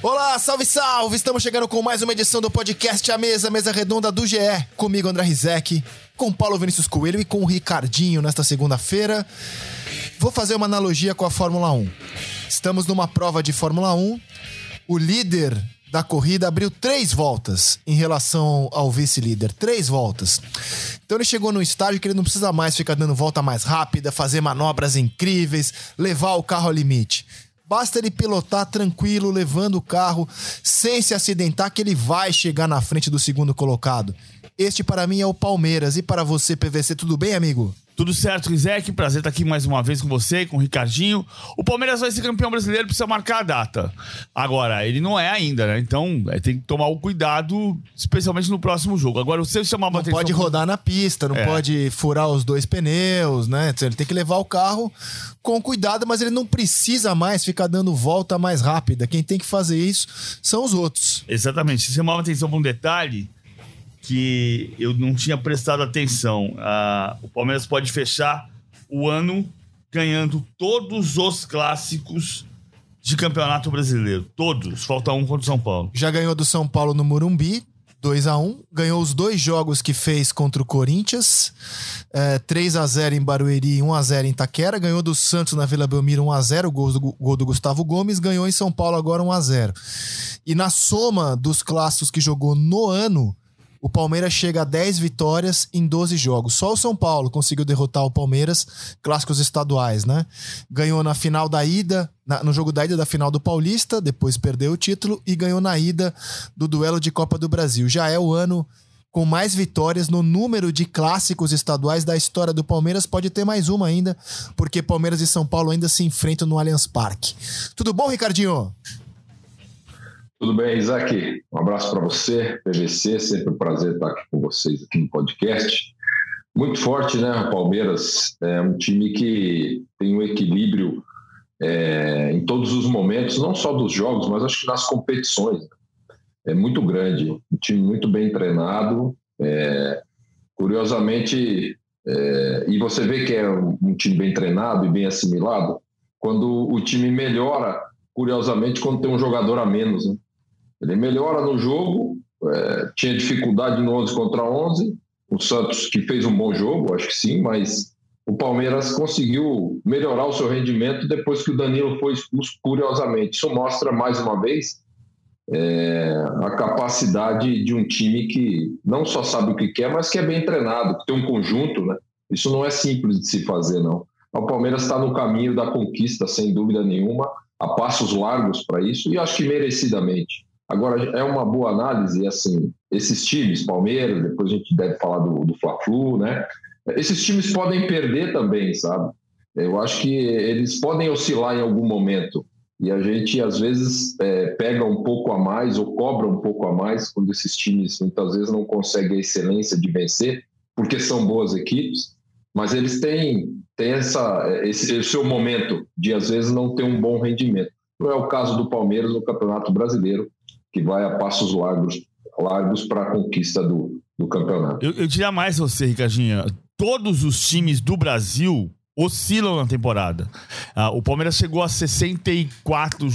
Olá, salve, salve! Estamos chegando com mais uma edição do podcast A Mesa Redonda do GE. Comigo, André Rizek, com Paulo Vinícius Coelho e com o Ricardinho nesta segunda-feira. Vou fazer uma analogia com a Fórmula 1. Estamos numa prova de Fórmula 1. O líder da corrida abriu 3 voltas em relação ao vice-líder. 3 voltas. Então ele chegou num estágio que ele não precisa mais ficar dando volta mais rápida, fazer manobras incríveis, levar o carro ao limite. Basta ele pilotar tranquilo, levando o carro, sem se acidentar, que ele vai chegar na frente do segundo colocado. Este, para mim, é o Palmeiras. E para você, PVC, tudo bem, amigo? Tudo certo, Rizek. Prazer estar aqui mais uma vez com você, com o Ricardinho. O Palmeiras vai ser campeão brasileiro, precisa marcar a data. Agora, ele não é ainda, né? Então, tem que tomar o cuidado, especialmente no próximo jogo. Agora, você chamava a atenção... Não pode rodar na pista, não pode furar os 2 pneus, né? Ele tem que levar o carro com cuidado, mas ele não precisa mais ficar dando volta mais rápida. Quem tem que fazer isso são os outros. Exatamente. Você chamava atenção para um detalhe que eu não tinha prestado atenção. O Palmeiras pode fechar o ano ganhando todos os clássicos de Campeonato Brasileiro. Todos. Falta um contra o São Paulo. Já ganhou do São Paulo no Morumbi, 2-1. Ganhou os 2 jogos que fez contra o Corinthians, 3-0 em Barueri e 1-0 em Itaquera. Ganhou do Santos na Vila Belmiro, 1-0, gol do Gustavo Gomes. Ganhou em São Paulo agora 1-0. E na soma dos clássicos que jogou no ano, o Palmeiras chega a 10 vitórias em 12 jogos. Só o São Paulo conseguiu derrotar o Palmeiras, clássicos estaduais, né? Ganhou na final da ida, no jogo da ida da final do Paulista, depois perdeu o título e ganhou na ida do duelo de Copa do Brasil. Já é o ano com mais vitórias no número de clássicos estaduais da história do Palmeiras. Pode ter mais uma ainda, porque Palmeiras e São Paulo ainda se enfrentam no Allianz Parque. Tudo bom, Ricardinho? Tudo bem, Isaac? Um abraço para você, PVC, sempre um prazer estar aqui com vocês aqui no podcast. Muito forte, né? O Palmeiras é um time que tem um equilíbrio em todos os momentos, não só dos jogos, mas acho que nas competições. É muito grande, um time muito bem treinado. Curiosamente, e você vê que é um time bem treinado e bem assimilado, quando o time melhora, curiosamente, quando tem um jogador a menos, né? Ele melhora no jogo, tinha dificuldade no 11 contra 11, o Santos que fez um bom jogo, acho que sim, mas o Palmeiras conseguiu melhorar o seu rendimento depois que o Danilo foi expulso, curiosamente. Isso mostra, mais uma vez, a capacidade de um time que não só sabe o que quer, mas que é bem treinado, que tem um conjunto, né? Isso não é simples de se fazer, não. O Palmeiras está no caminho da conquista, sem dúvida nenhuma, a passos largos para isso, e acho que merecidamente. Agora, é uma boa análise, assim, esses times, Palmeiras, depois a gente deve falar do Fla-Flu, né? Esses times podem perder também, sabe? Eu acho que eles podem oscilar em algum momento, e a gente, às vezes, pega um pouco a mais ou cobra um pouco a mais quando esses times, muitas vezes, não conseguem a excelência de vencer, porque são boas equipes, mas eles têm esse seu momento de, às vezes, não ter um bom rendimento. Não é o caso do Palmeiras no Campeonato Brasileiro, que vai a passos largos para a conquista do campeonato. Eu diria mais a você, Ricardinho. Todos os times do Brasil oscilam na temporada. O Palmeiras chegou a 65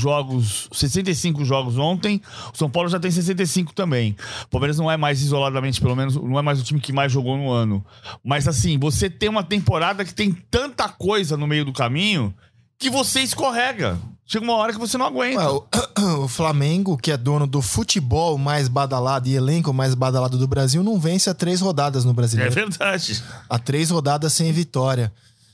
jogos ontem. O São Paulo já tem 65 também. O Palmeiras não é mais isoladamente, pelo menos, não é mais o time que mais jogou no ano. Mas assim, você tem uma temporada que tem tanta coisa no meio do caminho que você escorrega. Chega uma hora que você não aguenta. O Flamengo, que é dono do futebol mais badalado e elenco mais badalado do Brasil, não vence há 3 rodadas no Brasileiro. É verdade. Há 3 rodadas sem vitória.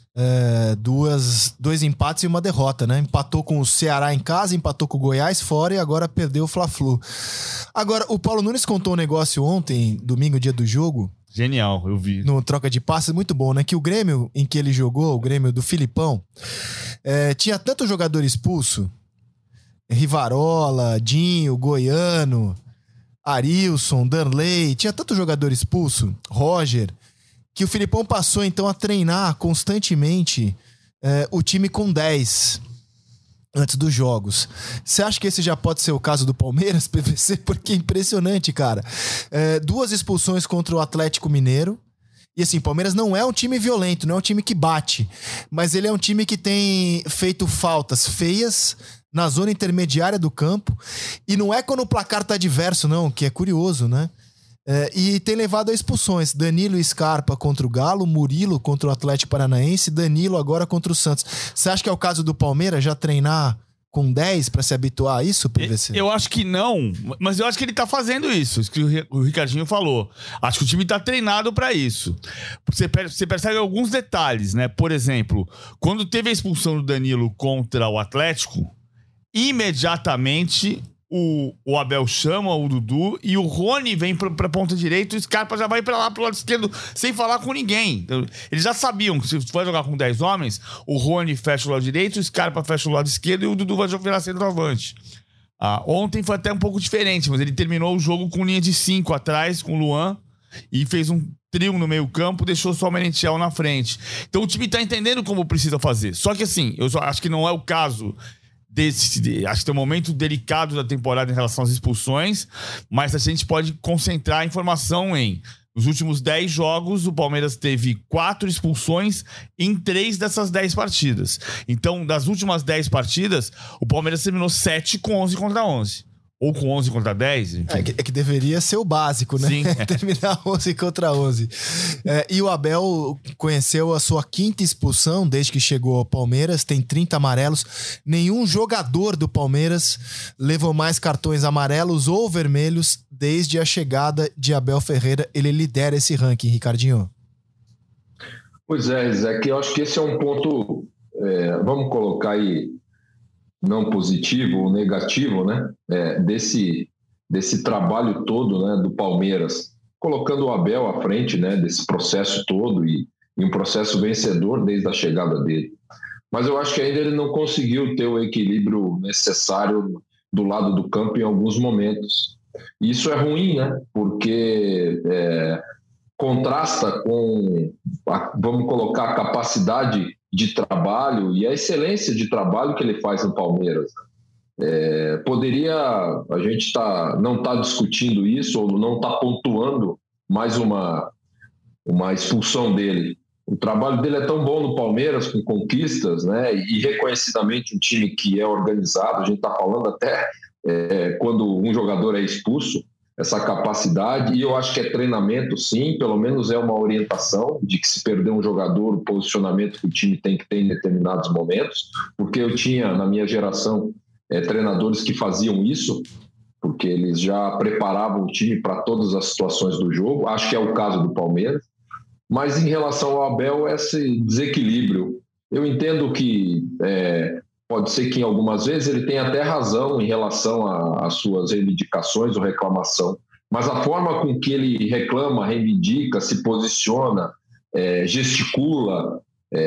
2 empates e 1 derrota, né? Empatou com o Ceará em casa, empatou com o Goiás fora e agora perdeu o Fla-Flu. Agora, o Paulo Nunes contou um negócio ontem, domingo, dia do jogo. Genial, eu vi. No troca de passes, muito bom, né? Que o Grêmio em que ele jogou, o Grêmio do Filipão, tinha tanto jogador expulso, Rivarola, Dinho, Goiano, Arilson, Danley, tinha tanto jogador expulso, Roger, que o Filipão passou então a treinar constantemente o time com 10 antes dos jogos. Você acha que esse já pode ser o caso do Palmeiras, PVC? Porque é impressionante, cara. 2 expulsões contra o Atlético Mineiro E assim, o Palmeiras não é um time violento, não é um time que bate, mas ele é um time que tem feito faltas feias na zona intermediária do campo, e não é quando o placar tá adverso, não, que é curioso, né? E tem levado a expulsões. Danilo e Scarpa contra o Galo, Murilo contra o Atlético Paranaense, Danilo agora contra o Santos. Você acha que é o caso do Palmeiras já treinar com 10 pra se habituar a isso, PVC? Eu acho que não, mas eu acho que ele tá fazendo isso que o Ricardinho falou. Acho que o time tá treinado pra isso. Você percebe alguns detalhes, né? Por exemplo, quando teve a expulsão do Danilo contra o Atlético, imediatamente o Abel chama o Dudu e o Rony vem pra ponta direita e o Scarpa já vai pra lá pro lado esquerdo sem falar com ninguém. Então, eles já sabiam que se for jogar com 10 homens, o Rony fecha o lado direito, o Scarpa fecha o lado esquerdo e o Dudu vai virar centroavante. Ontem foi até um pouco diferente, mas ele terminou o jogo com linha de 5 atrás, com o Luan, e fez um trio no meio campo, deixou só o Merentiel na frente. Então o time tá entendendo como precisa fazer. Só que assim, eu acho que não é o caso acho que tem um momento delicado da temporada em relação às expulsões, mas a gente pode concentrar a informação nos últimos 10 jogos, o Palmeiras teve 4 expulsões em 3 dessas 10 partidas. Então, das últimas 10 partidas, o Palmeiras terminou 7 com 11 contra 11. Ou com 11 contra 10. É que deveria ser o básico, né? Sim. Terminar 11 contra 11. E o Abel conheceu a sua 5ª expulsão desde que chegou ao Palmeiras, tem 30 amarelos. Nenhum jogador do Palmeiras levou mais cartões amarelos ou vermelhos desde a chegada de Abel Ferreira. Ele lidera esse ranking, Ricardinho. Pois é, Zé, que eu acho que esse é um ponto, vamos colocar aí, não positivo ou negativo, né? Desse trabalho todo, né, do Palmeiras, colocando o Abel à frente, né, desse processo todo e um processo vencedor desde a chegada dele. Mas eu acho que ainda ele não conseguiu ter o equilíbrio necessário do lado do campo em alguns momentos. E isso é ruim, né? Porque contrasta com, vamos colocar, a capacidade de trabalho e a excelência de trabalho que ele faz no Palmeiras. A gente não está discutindo isso ou não está pontuando mais uma expulsão dele. O trabalho dele é tão bom no Palmeiras, com conquistas, né? E reconhecidamente um time que é organizado. A gente está falando até quando um jogador é expulso, essa capacidade, e eu acho que é treinamento, sim, pelo menos é uma orientação de que se perder um jogador, o posicionamento que o time tem que ter em determinados momentos, porque eu tinha, na minha geração, treinadores que faziam isso, porque eles já preparavam o time para todas as situações do jogo. Acho que é o caso do Palmeiras. Mas em relação ao Abel, esse desequilíbrio, eu entendo que pode ser que em algumas vezes ele tenha até razão em relação às suas reivindicações ou reclamação, mas a forma com que ele reclama, reivindica, se posiciona, gesticula,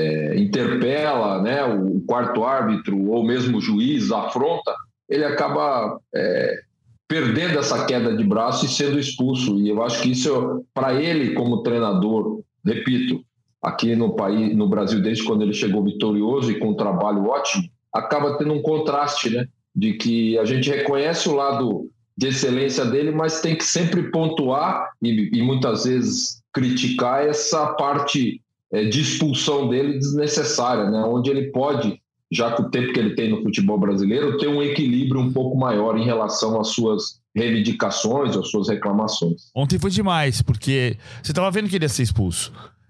interpela, né, o quarto árbitro ou mesmo o juiz, afronta, ele acaba perdendo essa queda de braço e sendo expulso. E eu acho que isso, para ele como treinador, repito, aqui no Brasil, desde quando ele chegou vitorioso e com um trabalho ótimo, acaba tendo um contraste, né? De que a gente reconhece o lado de excelência dele, mas tem que sempre pontuar e muitas vezes criticar essa parte de expulsão dele desnecessária, né? Onde ele pode, já com o tempo que ele tem no futebol brasileiro, ter um equilíbrio um pouco maior em relação às suas reivindicações, às suas reclamações. Ontem foi demais, porque você estava vendo que ele ia ser expulso.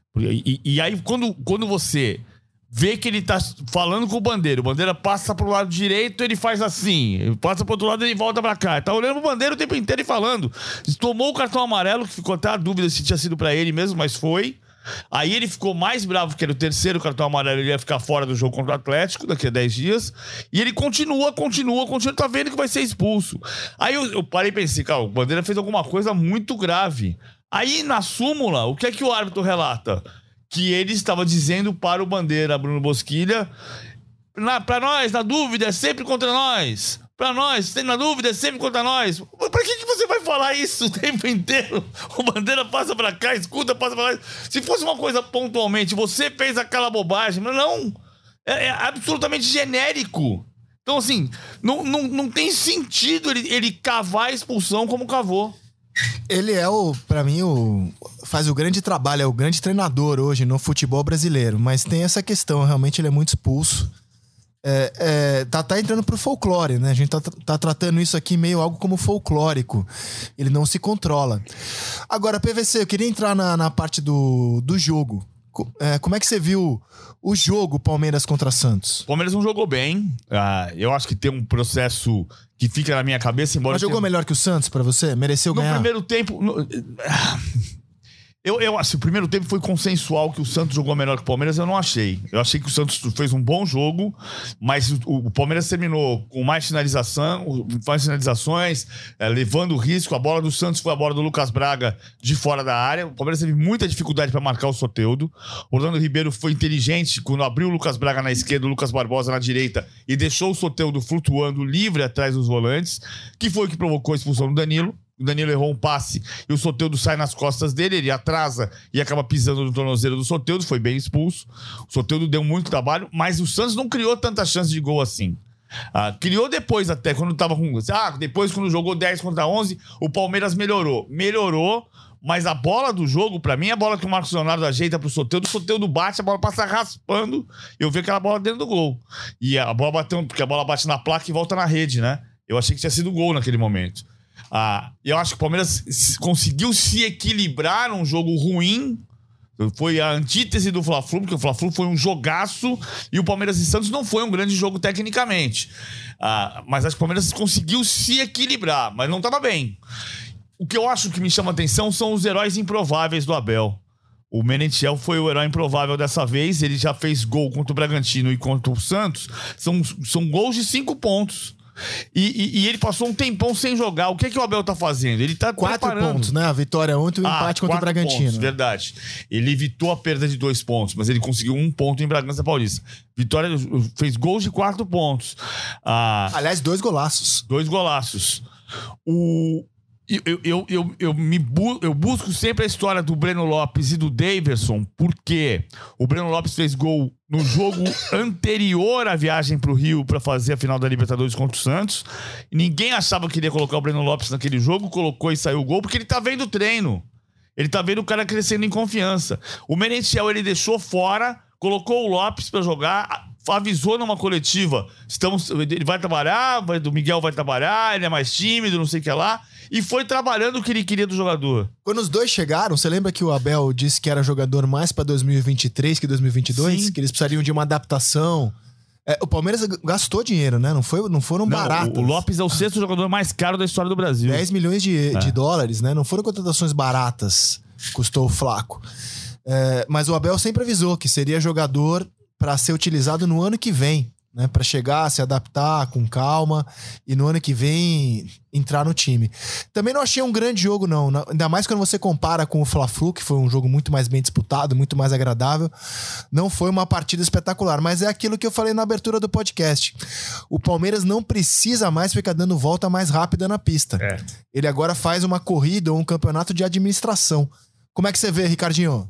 E aí, quando você vê que ele tá falando com o Bandeira passa pro lado direito, ele faz assim, ele passa pro outro lado, ele volta pra cá, tá olhando pro Bandeira o tempo inteiro e falando. Tomou o cartão amarelo, que ficou até a dúvida se tinha sido pra ele mesmo, mas foi. Aí ele ficou mais bravo, que era o terceiro cartão amarelo, ele ia ficar fora do jogo contra o Atlético daqui a 10 dias, e ele continua, tá vendo que vai ser expulso. Aí eu parei e pensei, cara, o Bandeira fez alguma coisa muito grave. Aí na súmula, o que é que o árbitro relata? Que ele estava dizendo para o Bandeira, Bruno Bosquilha, para nós, na dúvida, é sempre contra nós. Para nós, na dúvida, é sempre contra nós. Para que você vai falar isso o tempo inteiro? O Bandeira passa para cá, escuta, passa para lá. Se fosse uma coisa pontualmente, você fez aquela bobagem. Mas não, é absolutamente genérico. Então, assim, não tem sentido ele cavar a expulsão como cavou. Ele é pra mim, faz o grande trabalho, é o grande treinador hoje no futebol brasileiro, mas tem essa questão, realmente ele é muito expulso. Tá entrando pro folclore, né? A gente tá tratando isso aqui meio algo como folclórico. Ele não se controla. Agora, PVC, eu queria entrar na parte do jogo. Como é que você viu o jogo Palmeiras contra Santos? O Palmeiras não jogou bem. Eu acho que tem um processo que fica na minha cabeça, embora... Mas jogou melhor que o Santos pra você? Mereceu ganhar? No primeiro tempo... Eu acho que o primeiro tempo foi consensual que o Santos jogou melhor que o Palmeiras, eu não achei. Eu achei que o Santos fez um bom jogo, mas o Palmeiras terminou com mais finalizações, levando o risco. A bola do Santos foi a bola do Lucas Braga de fora da área. O Palmeiras teve muita dificuldade para marcar o Soteldo. O Orlando Ribeiro foi inteligente quando abriu o Lucas Braga na esquerda, o Lucas Barbosa na direita e deixou o Soteldo flutuando livre atrás dos volantes, que foi o que provocou a expulsão do Danilo. O Danilo errou um passe e o Soteldo sai nas costas dele, ele atrasa e acaba pisando no tornozelo do Soteldo, foi bem expulso. O Soteldo deu muito trabalho, mas o Santos não criou tanta chance de gol assim. Criou depois até, quando tava com... depois quando jogou 10 contra 11, o Palmeiras melhorou, mas a bola do jogo, pra mim, é a bola que o Marcos Leonardo ajeita pro Soteldo, o Soteldo bate, a bola passa raspando, eu vi aquela bola dentro do gol. E a bola bateu, porque a bola bate na placa e volta na rede, né? Eu achei que tinha sido gol naquele momento. Eu acho que o Palmeiras conseguiu se equilibrar num jogo ruim. Foi a antítese do Fla-Flu, porque o Fla-Flu foi um jogaço e o Palmeiras e Santos não foi um grande jogo tecnicamente. Mas acho que o Palmeiras conseguiu se equilibrar, mas não estava bem. O que eu acho que me chama atenção são os heróis improváveis do Abel. O Merentiel foi o herói improvável dessa vez. Ele já fez gol contra o Bragantino e contra o Santos. São gols de 5 pontos. E ele passou um tempão sem jogar. O que o Abel tá fazendo? Ele tá 4 pontos, né? A vitória ontem e o empate contra o Bragantino. Pontos, verdade. Ele evitou a perda de 2 pontos, mas ele conseguiu 1 ponto em Bragança Paulista. Vitória fez gols de 4 pontos. Aliás, 2 golaços. 2 golaços. Eu busco sempre a história do Breno Lopes e do Daverson, porque o Breno Lopes fez gol no jogo anterior à viagem pro Rio para fazer a final da Libertadores contra o Santos. Ninguém achava que iria colocar o Breno Lopes naquele jogo, colocou e saiu o gol, porque ele tá vendo o treino. Ele tá vendo o cara crescendo em confiança. O Merentiel ele deixou fora, colocou o Lopes para jogar, avisou numa coletiva, ele vai trabalhar, o Miguel vai trabalhar, ele é mais tímido, não sei o que lá, e foi trabalhando o que ele queria do jogador. Quando os dois chegaram, você lembra que o Abel disse que era jogador mais pra 2023 que 2022? Sim. Que eles precisariam de uma adaptação. O Palmeiras gastou dinheiro, né? Não foram baratos. O Lopes é o 6º jogador mais caro da história do Brasil. 10 milhões de dólares, né? Não foram contratações baratas. Custou o Flaco. Mas o Abel sempre avisou que seria jogador para ser utilizado no ano que vem, né? Para chegar, se adaptar com calma e no ano que vem entrar no time. Também não achei um grande jogo, não. Ainda mais quando você compara com o Fla-Flu, que foi um jogo muito mais bem disputado, muito mais agradável. Não foi uma partida espetacular, mas é aquilo que eu falei na abertura do podcast. O Palmeiras não precisa mais ficar dando volta mais rápida na pista. Ele agora faz uma corrida ou um campeonato de administração. Como é que você vê, Ricardinho?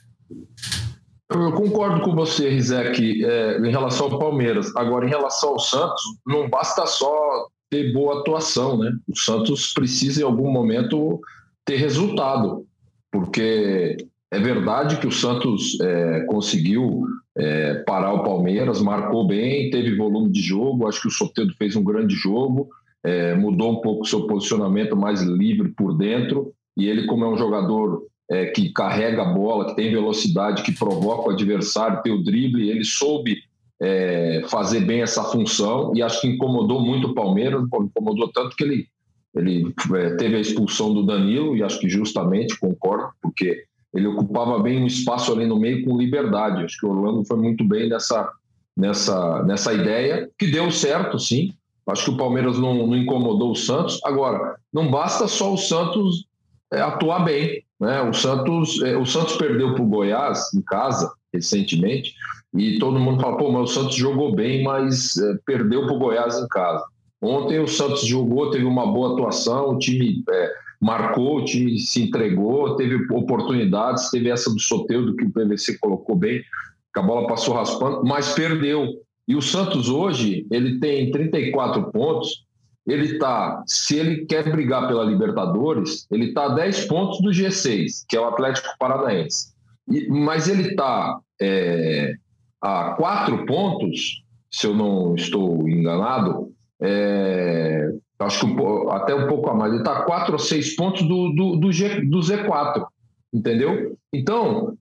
Eu concordo com você, Rizek, em relação ao Palmeiras. Agora, em relação ao Santos, não basta só ter boa atuação, né? O Santos precisa, em algum momento, ter resultado. Porque é verdade que o Santos conseguiu parar o Palmeiras, marcou bem, teve volume de jogo. Acho que o Soteldo fez um grande jogo, mudou um pouco o seu posicionamento, mais livre por dentro. E ele, como é um jogador... que carrega a bola, que tem velocidade, que provoca o adversário, tem o drible, ele soube fazer bem essa função e acho que incomodou muito o Palmeiras, incomodou tanto que ele teve a expulsão do Danilo e acho que justamente, concordo, porque ele ocupava bem um espaço ali no meio com liberdade. Acho que o Orlando foi muito bem nessa ideia, que deu certo, sim. Acho que o Palmeiras não incomodou o Santos. Agora, não basta só o Santos atuar bem, né? O Santos perdeu para o Goiás em casa recentemente e todo mundo fala, mas o Santos jogou bem, mas perdeu para o Goiás em casa. Ontem o Santos jogou, teve uma boa atuação, o time marcou, o time se entregou, teve oportunidades, teve essa do Soteldo que o PVC colocou bem, que a bola passou raspando, mas perdeu. E o Santos hoje, ele tem 34 pontos, se ele quer brigar pela Libertadores, ele está a 10 pontos do G6, que é o Atlético Paranaense. Mas ele está a 4 pontos, se eu não estou enganado, acho que até um pouco a mais, ele está a 4 ou 6 pontos do Z4, entendeu? Então,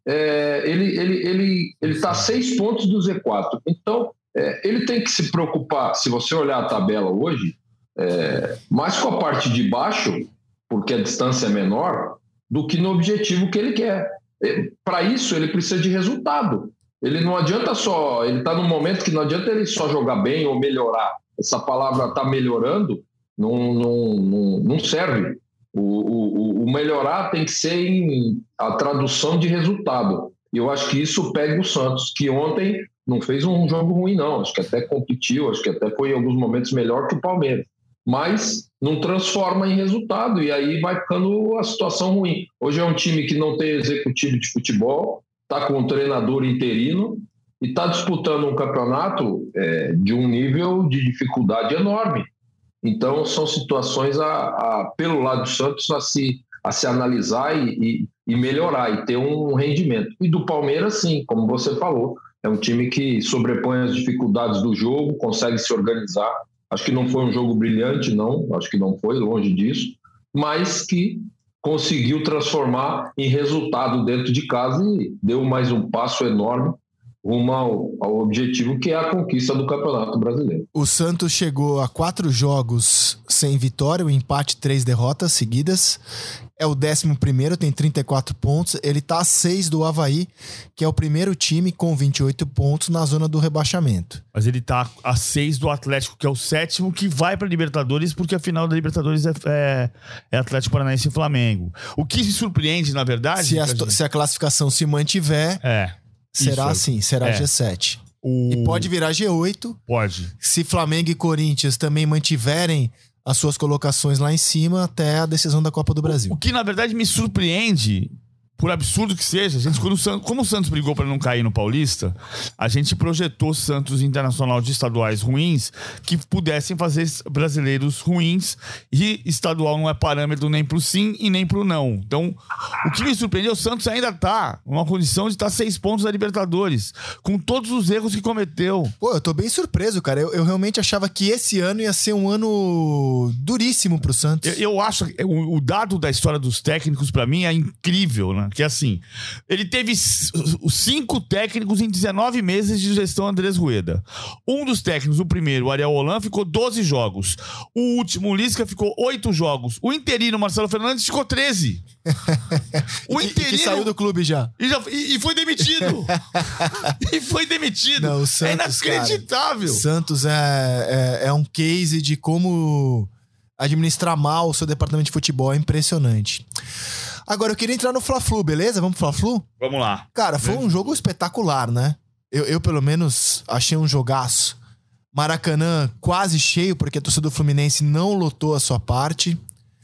ele está a 6 pontos do Z4. Então, ele tem que se preocupar, se você olhar a tabela hoje, mais com a parte de baixo, porque a distância é menor, do que no objetivo que ele quer. Para isso, ele precisa de resultado. Ele não adianta só... Ele está num momento que não adianta ele só jogar bem ou melhorar. Essa palavra está melhorando não serve. O melhorar tem que ser a tradução de resultado. E eu acho que isso pega o Santos, que ontem não fez um jogo ruim, não. Acho que até competiu, acho que até foi em alguns momentos melhor que o Palmeiras. Mas não transforma em resultado, e aí vai ficando a situação ruim. Hoje é um time que não tem executivo de futebol, está com um treinador interino e está disputando um campeonato de um nível de dificuldade enorme. Então, são situações, pelo lado do Santos, a se analisar e melhorar, e ter um rendimento. E do Palmeiras, sim, como você falou, é um time que sobrepõe as dificuldades do jogo, consegue se organizar. Acho que não foi um jogo brilhante, não. Acho que não foi, longe disso. Mas que conseguiu transformar em resultado dentro de casa e deu mais um passo enorme rumo ao objetivo, que é a conquista do Campeonato Brasileiro. O Santos chegou a 4 jogos sem vitória, o empate, 3 derrotas seguidas. É o 11º, tem 34 pontos. Ele tá a 6 do Avaí, que é o primeiro time com 28 pontos na zona do rebaixamento. Mas ele tá a 6 do Atlético, que é o 7º, que vai pra Libertadores, porque a final da Libertadores é Atlético Paranaense e Flamengo. O que se surpreende, na verdade... Se a classificação se mantiver, será assim, será G7. E pode virar G8. Pode. Se Flamengo e Corinthians também mantiverem as suas colocações lá em cima até a decisão da Copa do Brasil. O que, na verdade, me surpreende, por absurdo que seja, como o Santos brigou para não cair no Paulista, a gente projetou Santos Internacional de estaduais ruins que pudessem fazer brasileiros ruins, e estadual não é parâmetro nem pro sim e nem pro não. Então, o que me surpreendeu, o Santos ainda tá numa condição de estar 6 pontos da Libertadores, com todos os erros que cometeu. Pô, eu tô bem surpreso, cara. Eu realmente achava que esse ano ia ser um ano duríssimo pro Santos. Eu acho que o dado da história dos técnicos, pra mim, é incrível, né? Que assim, ele teve 5 técnicos em 19 meses de gestão Andrés Rueda. Um dos técnicos, o primeiro, o Ariel Holan, ficou 12 jogos. O último, o Lisca, ficou 8 jogos. O interino, Marcelo Fernandes, ficou 13. O interino... que saiu do clube já. E foi demitido. E foi demitido. Não, o Santos, é inacreditável. Cara, Santos é um case de como administrar mal o seu departamento de futebol. É impressionante. Agora, eu queria entrar no Fla-Flu, beleza? Vamos pro Fla-Flu? Vamos lá. Cara, foi um jogo espetacular, né? Eu pelo menos, achei um jogaço. Maracanã quase cheio, porque a torcida do Fluminense não lotou a sua parte.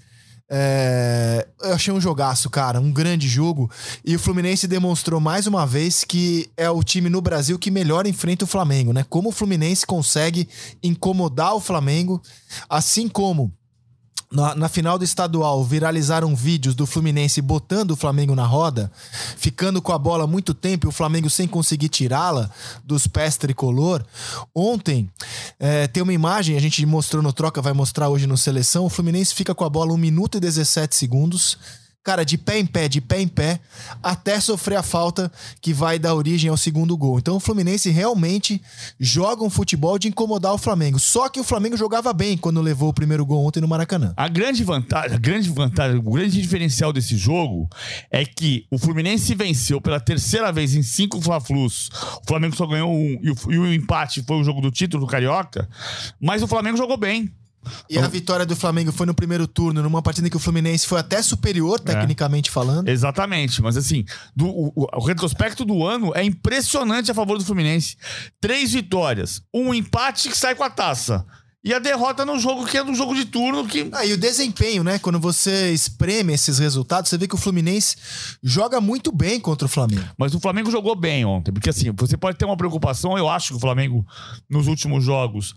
Eu achei um jogaço, cara. Um grande jogo. E o Fluminense demonstrou mais uma vez que é o time no Brasil que melhor enfrenta o Flamengo, né? Como o Fluminense consegue incomodar o Flamengo, assim como... Na final do estadual, viralizaram vídeos do Fluminense botando o Flamengo na roda, ficando com a bola muito tempo e o Flamengo sem conseguir tirá-la dos pés tricolor. Ontem, tem uma imagem, a gente mostrou no Troca, vai mostrar hoje no Seleção, o Fluminense fica com a bola 1 minuto e 17 segundos, cara, de pé em pé, até sofrer a falta que vai dar origem ao segundo gol. Então o Fluminense realmente joga um futebol de incomodar o Flamengo. Só que o Flamengo jogava bem quando levou o primeiro gol ontem no Maracanã. A grande vantagem, o grande diferencial desse jogo é que o Fluminense venceu pela terceira vez em 5 Fla-Flus. O Flamengo só ganhou 1 e o empate foi o jogo do título do Carioca, mas o Flamengo jogou bem. E a vitória do Flamengo foi no primeiro turno, numa partida em que o Fluminense foi até superior, tecnicamente falando. Exatamente, mas assim, o retrospecto do ano é impressionante a favor do Fluminense. 3 vitórias, um empate que sai com a taça. E a derrota no jogo que é no jogo de turno que... E o desempenho, né? Quando você espreme esses resultados, você vê que o Fluminense joga muito bem contra o Flamengo. Mas o Flamengo jogou bem ontem, porque assim, você pode ter uma preocupação, eu acho que o Flamengo nos últimos jogos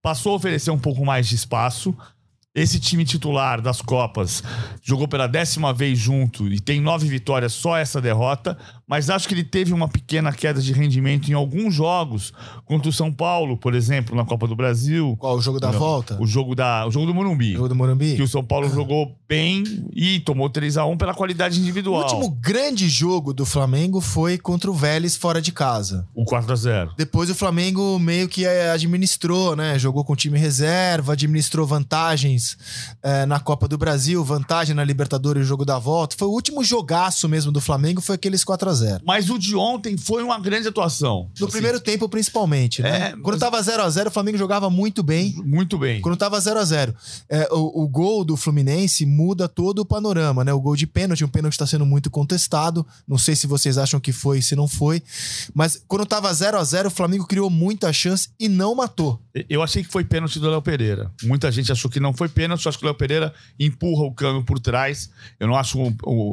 passou a oferecer um pouco mais de espaço. Esse time titular das Copas jogou pela 10ª vez junto e tem 9 vitórias, só essa derrota, mas acho que ele teve uma pequena queda de rendimento em alguns jogos, contra o São Paulo, por exemplo, na Copa do Brasil. Qual, o jogo da volta? O jogo do Morumbi. O jogo do Morumbi? Que o São Paulo jogou bem e tomou 3-1 pela qualidade individual. O último grande jogo do Flamengo foi contra o Vélez fora de casa. O 4-0. Depois o Flamengo meio que administrou, né? Jogou com time reserva, administrou vantagens na Copa do Brasil, vantagem na Libertadores, o jogo da volta. Foi o último jogaço mesmo do Flamengo, foi aqueles 4-0. Mas o de ontem foi uma grande atuação. No primeiro tempo, principalmente, né? Quando tava 0-0, o Flamengo jogava muito bem. Muito bem. Quando tava 0-0. O gol do Fluminense muda todo o panorama, né? O gol de pênalti, um pênalti está sendo muito contestado. Não sei se vocês acham que foi, se não foi. Mas quando tava 0-0, o Flamengo criou muita chance e não matou. Eu achei que foi pênalti do Léo Pereira. Muita gente achou que não foi pênalti. Eu acho que o Léo Pereira empurra o Cano por trás. Eu não acho...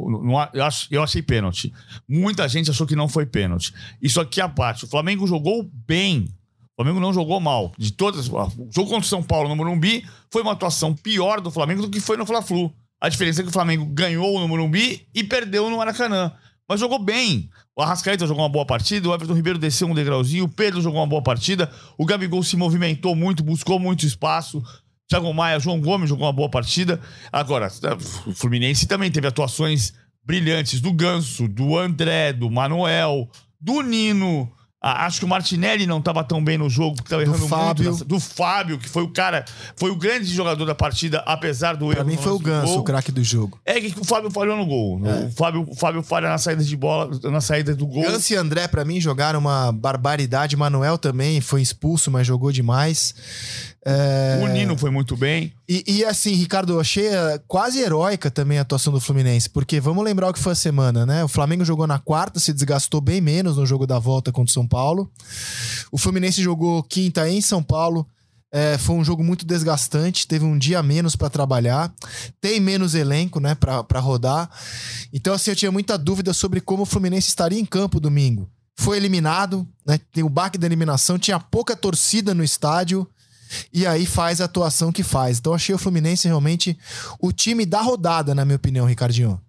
Eu achei pênalti. Muita gente achou que não foi pênalti. Isso aqui à parte. O Flamengo jogou bem. O Flamengo não jogou mal. O jogo contra o São Paulo no Morumbi foi uma atuação pior do Flamengo do que foi no Fla-Flu. A diferença é que o Flamengo ganhou no Morumbi e perdeu no Maracanã. Mas jogou bem. O Arrascaeta jogou uma boa partida, o Everton Ribeiro desceu um degrauzinho, o Pedro jogou uma boa partida, o Gabigol se movimentou muito, buscou muito espaço, Thiago Maia, João Gomes jogou uma boa partida. Agora, o Fluminense também teve atuações brilhantes do Ganso, do André, do Manuel, do Nino. Acho que o Martinelli não estava tão bem no jogo, porque estava errando muito. Do Fábio, que foi o cara, foi o grande jogador da partida, apesar do erro. Pra mim foi o Ganso, o craque do jogo. É que o Fábio falhou no gol. O Fábio falha na saída de bola, na saída do gol. Ganso e André, pra mim, jogaram uma barbaridade. Manuel também foi expulso, mas jogou demais. O Nino foi muito bem. E assim, Ricardo, eu achei quase heróica também a atuação do Fluminense, porque vamos lembrar o que foi a semana, né? O Flamengo jogou na quarta, se desgastou bem menos no jogo da volta contra o São Paulo. O Fluminense jogou quinta em São Paulo. Foi um jogo muito desgastante, teve um dia a menos pra trabalhar, tem menos elenco, né, pra rodar. Então, assim, eu tinha muita dúvida sobre como o Fluminense estaria em campo domingo. Foi eliminado, né? Tem o baque da eliminação, tinha pouca torcida no estádio. E aí faz a atuação que faz. Então achei o Fluminense realmente o time da rodada, na minha opinião, Ricardinho.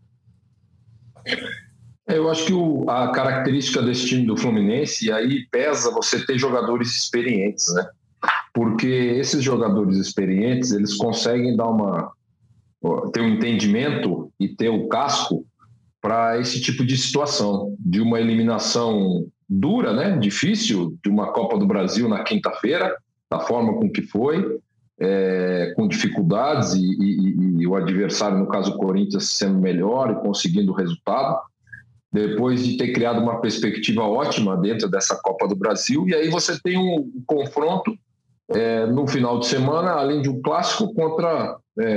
Eu acho que a característica desse time do Fluminense, e aí pesa você ter jogadores experientes, né? Porque esses jogadores experientes, eles conseguem ter um entendimento e ter o casco para esse tipo de situação, de uma eliminação dura, né? Difícil, de uma Copa do Brasil na quinta-feira, da forma com que foi, com dificuldades e o adversário, no caso o Corinthians, sendo melhor e conseguindo o resultado, depois de ter criado uma perspectiva ótima dentro dessa Copa do Brasil. E aí você tem um confronto no final de semana, além de um clássico, contra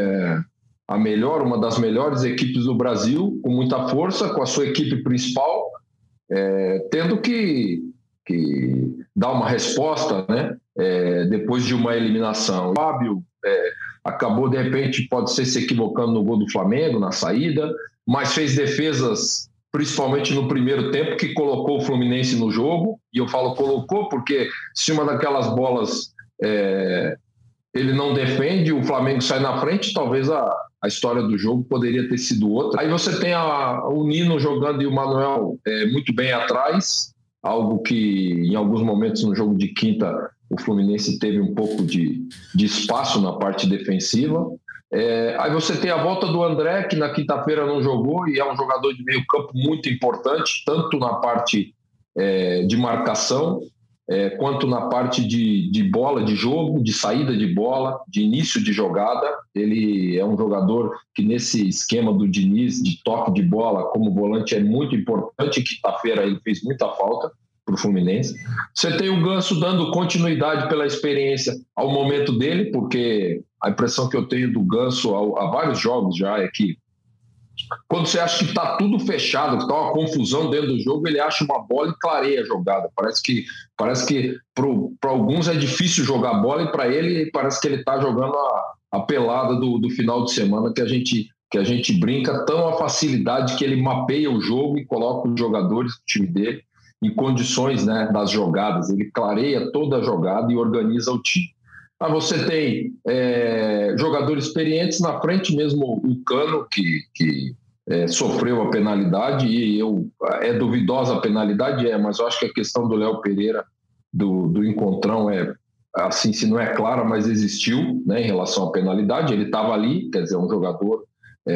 uma das melhores equipes do Brasil, com muita força, com a sua equipe principal, tendo que dar uma resposta, né? Depois de uma eliminação. O Fábio acabou, de repente, pode ser se equivocando no gol do Flamengo, na saída, mas fez defesas, principalmente no primeiro tempo, que colocou o Fluminense no jogo. E eu falo colocou porque se uma daquelas bolas ele não defende, o Flamengo sai na frente, talvez a história do jogo poderia ter sido outra. Aí você tem o Nino jogando e o Manuel muito bem atrás, algo que em alguns momentos no jogo de quinta o Fluminense teve um pouco de espaço na parte defensiva. Aí você tem a volta do André, que na quinta-feira não jogou e é um jogador de meio campo muito importante, tanto na parte de marcação, quanto na parte de bola, de jogo, de saída de bola, de início de jogada. Ele é um jogador que nesse esquema do Diniz, de toque de bola como volante, é muito importante. Quinta-feira ele fez muita falta para o Fluminense. Você tem o Ganso dando continuidade pela experiência ao momento dele, porque a impressão que eu tenho do Ganso há vários jogos já é que quando você acha que está tudo fechado, que está uma confusão dentro do jogo, ele acha uma bola e clareia a jogada. Parece que para alguns é difícil jogar bola e para ele parece que ele está jogando a pelada do final de semana que a gente brinca, tão a facilidade que ele mapeia o jogo e coloca os jogadores do time dele em condições, né, das jogadas. Ele clareia toda a jogada e organiza o time. Você tem jogadores experientes na frente, mesmo o Cano, que sofreu a penalidade, e é duvidosa a penalidade, mas eu acho que a questão do Léo Pereira, do encontrão, assim, se não é clara, mas existiu, né, em relação à penalidade. Ele estava ali, quer dizer, um jogador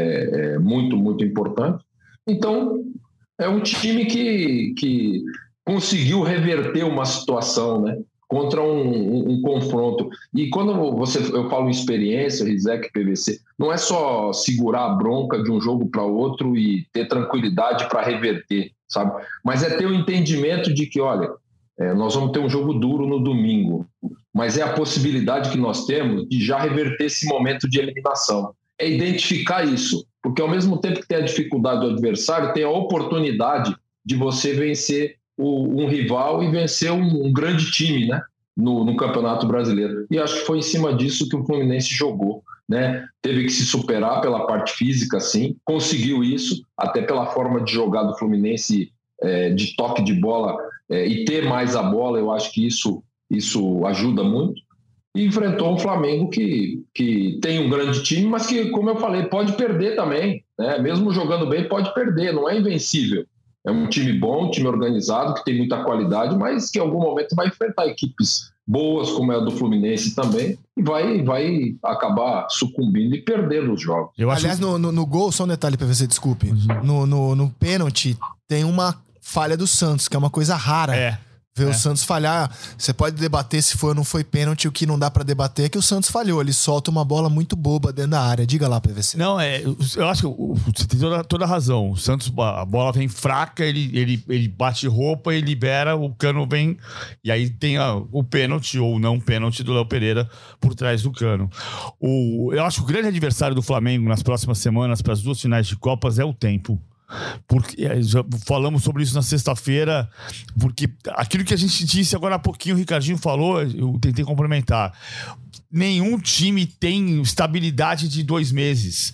muito, muito importante. Então, é um time que conseguiu reverter uma situação, né, contra um confronto. E quando eu falo em experiência, Rizek, PVC, não é só segurar a bronca de um jogo para outro e ter tranquilidade para reverter, sabe? Mas é ter o entendimento de que, olha, nós vamos ter um jogo duro no domingo, mas é a possibilidade que nós temos de já reverter esse momento de eliminação. É identificar isso, porque ao mesmo tempo que tem a dificuldade do adversário, tem a oportunidade de você vencer um rival e vencer um grande time, né, no Campeonato Brasileiro. E acho que foi em cima disso que o Fluminense jogou, né? Teve que se superar pela parte física, sim, conseguiu isso, até pela forma de jogar do Fluminense, de toque de bola, e ter mais a bola. Eu acho que isso ajuda muito. E enfrentou um Flamengo que tem um grande time, mas que, como eu falei, pode perder também, né? Mesmo jogando bem, pode perder, não é invencível. É um time bom, um time organizado, que tem muita qualidade, mas que em algum momento vai enfrentar equipes boas, como é a do Fluminense também, e vai acabar sucumbindo e perdendo os jogos. Aliás, no gol, só um detalhe para você, desculpe. No pênalti, tem uma falha do Santos, que é uma coisa rara. Ver o Santos falhar. Você pode debater se foi ou não foi pênalti. O que não dá pra debater é que o Santos falhou. Ele solta uma bola muito boba dentro da área. Diga lá, PVC. Não, eu acho que você tem toda a razão. O Santos, a bola vem fraca, ele bate roupa e libera, o Cano vem, e aí tem o pênalti ou não pênalti do Léo Pereira por trás do Cano. Eu acho que o grande adversário do Flamengo nas próximas semanas, para as 2 finais de Copas, é o tempo. Porque já falamos sobre isso na sexta-feira, porque aquilo que a gente disse agora há pouquinho, o Ricardinho falou, eu tentei complementar. Nenhum time tem estabilidade de 2 meses.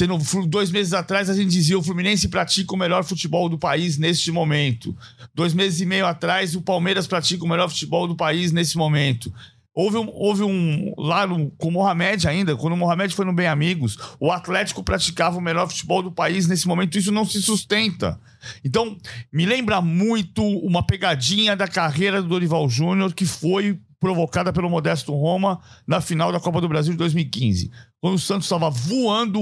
2 meses atrás a gente dizia: o Fluminense pratica o melhor futebol do país neste momento. 2 meses e meio atrás o Palmeiras pratica o melhor futebol do país nesse momento. Houve um lá com o Mohamed ainda, quando o Mohamed foi no Bem Amigos, o Atlético praticava o melhor futebol do país. Nesse momento isso não se sustenta. Então, me lembra muito uma pegadinha da carreira do Dorival Júnior, que foi provocada pelo Modesto Roma na final da Copa do Brasil de 2015. Quando o Santos estava voando,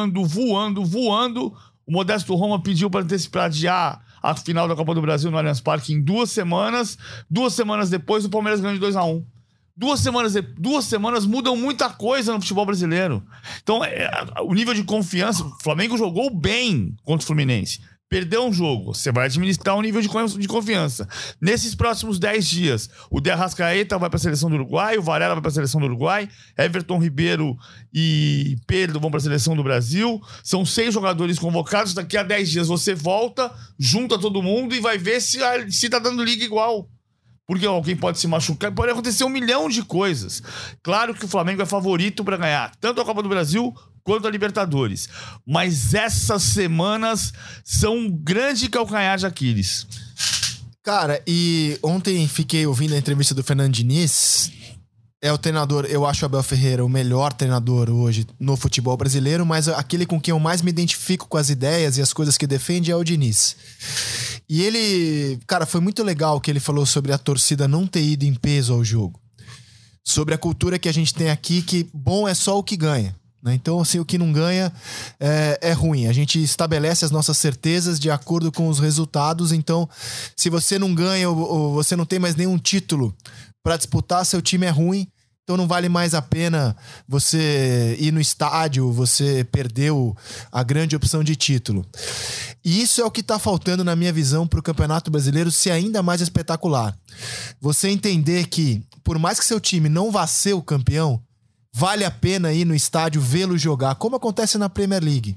o Modesto Roma pediu para adiar a final da Copa do Brasil no Allianz Parque em 2 semanas. 2 semanas depois, o Palmeiras ganhou de 2-1. 2 semanas mudam muita coisa no futebol brasileiro. Então, o nível de confiança... O Flamengo jogou bem contra o Fluminense. Perdeu um jogo. Você vai administrar um nível de confiança. Nesses próximos 10 dias, o De Arrascaeta vai para a seleção do Uruguai, o Varela vai para a seleção do Uruguai, Everton Ribeiro e Pedro vão para a seleção do Brasil. São 6 jogadores convocados. Daqui a 10 dias você volta, junta todo mundo e vai ver se tá dando liga igual. Porque alguém pode se machucar, pode acontecer 1 milhão de coisas. Claro que o Flamengo é favorito para ganhar tanto a Copa do Brasil quanto a Libertadores. Mas essas semanas são um grande calcanhar de Aquiles. Cara, e ontem fiquei ouvindo a entrevista do Fernando Diniz. É o treinador, eu acho o Abel Ferreira o melhor treinador hoje no futebol brasileiro, mas aquele com quem eu mais me identifico com as ideias e as coisas que defende é o Diniz. E ele, cara, foi muito legal o que ele falou sobre a torcida não ter ido em peso ao jogo. Sobre a cultura que a gente tem aqui, que bom é só o que ganha, né? Então, assim, o que não ganha é ruim. A gente estabelece as nossas certezas de acordo com os resultados. Então, se você não ganha ou você não tem mais nenhum título para disputar, seu time é ruim. Então não vale mais a pena você ir no estádio, você perdeu a grande opção de título. E isso é o que está faltando, na minha visão, para o Campeonato Brasileiro ser ainda mais espetacular. Você entender que, por mais que seu time não vá ser o campeão, vale a pena ir no estádio vê-lo jogar, como acontece na Premier League.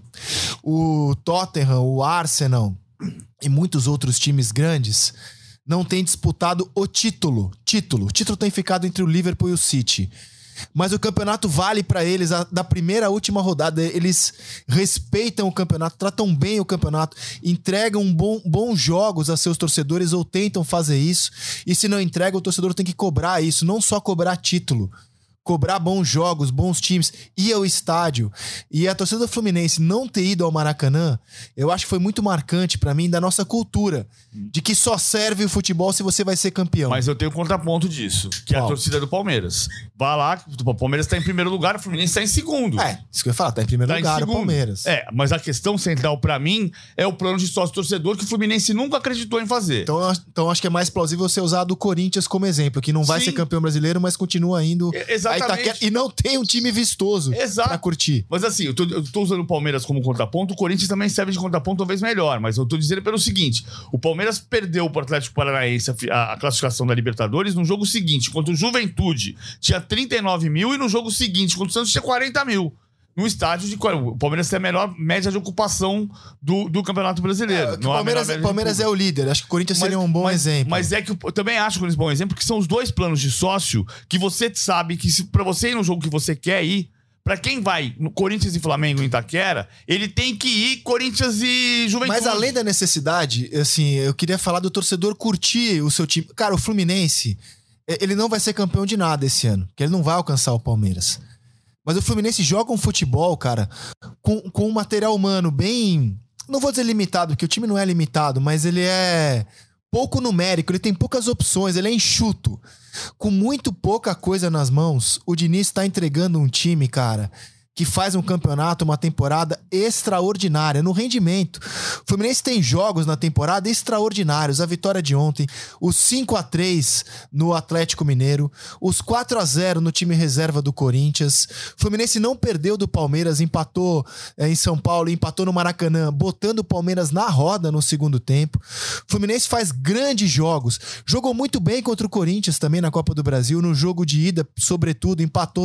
O Tottenham, o Arsenal e muitos outros times grandes não tem disputado o título. O título tem ficado entre o Liverpool e o City. Mas o campeonato vale para eles da primeira à última rodada. Eles respeitam o campeonato, tratam bem o campeonato, entregam bons jogos a seus torcedores ou tentam fazer isso. E se não entrega, o torcedor tem que cobrar isso. Não só cobrar título, cobrar bons jogos, bons times, ir ao estádio. E a torcida do Fluminense não ter ido ao Maracanã, eu acho que foi muito marcante pra mim da nossa cultura, de que só serve o futebol se você vai ser campeão. Mas eu tenho um contraponto disso, que é a torcida do Palmeiras. Vai lá, o Palmeiras tá em primeiro lugar, o Fluminense tá em segundo. Isso que eu ia falar, tá em primeiro lugar o Palmeiras. Mas a questão central pra mim é o plano de sócio-torcedor que o Fluminense nunca acreditou em fazer. Então acho que é mais plausível você usar do Corinthians como exemplo, que não vai ser campeão brasileiro, mas continua indo a Itaquera, e não tem um time vistoso pra curtir. Mas assim, eu tô usando o Palmeiras como contraponto, o Corinthians também serve de contraponto talvez melhor, mas eu tô dizendo pelo seguinte, o Palmeiras perdeu pro Atlético Paranaense a classificação da Libertadores no jogo seguinte, contra o Juventude tinha 39 mil e no jogo seguinte, contra o Santos, tinha 40 mil. No estádio de... O Palmeiras tem a melhor média de ocupação do Campeonato Brasileiro. O Palmeiras é o líder. Acho que o Corinthians seria um bom exemplo. Mas é que eu também acho que o Corinthians é um bom exemplo, porque são os dois planos de sócio que você sabe que pra você ir no jogo que você quer ir, pra quem vai no Corinthians e Flamengo em Itaquera, ele tem que ir Corinthians e Juventude. Mas além da necessidade, assim, eu queria falar do torcedor curtir o seu time. Cara, o Fluminense, ele não vai ser campeão de nada esse ano, porque ele não vai alcançar o Palmeiras. Mas o Fluminense joga um futebol, cara, com um material humano bem... Não vou dizer limitado, porque o time não é limitado, mas ele é pouco numérico, ele tem poucas opções, ele é enxuto. Com muito pouca coisa nas mãos, o Diniz tá entregando um time, cara, que faz um campeonato, uma temporada extraordinária no rendimento. O Fluminense tem jogos na temporada extraordinários. A vitória de ontem, os 5-3 no Atlético Mineiro, os 4-0 no time reserva do Corinthians. O Fluminense não perdeu do Palmeiras, empatou em São Paulo, empatou no Maracanã, botando o Palmeiras na roda no segundo tempo. O Fluminense faz grandes jogos. Jogou muito bem contra o Corinthians também na Copa do Brasil. No jogo de ida, sobretudo, empatou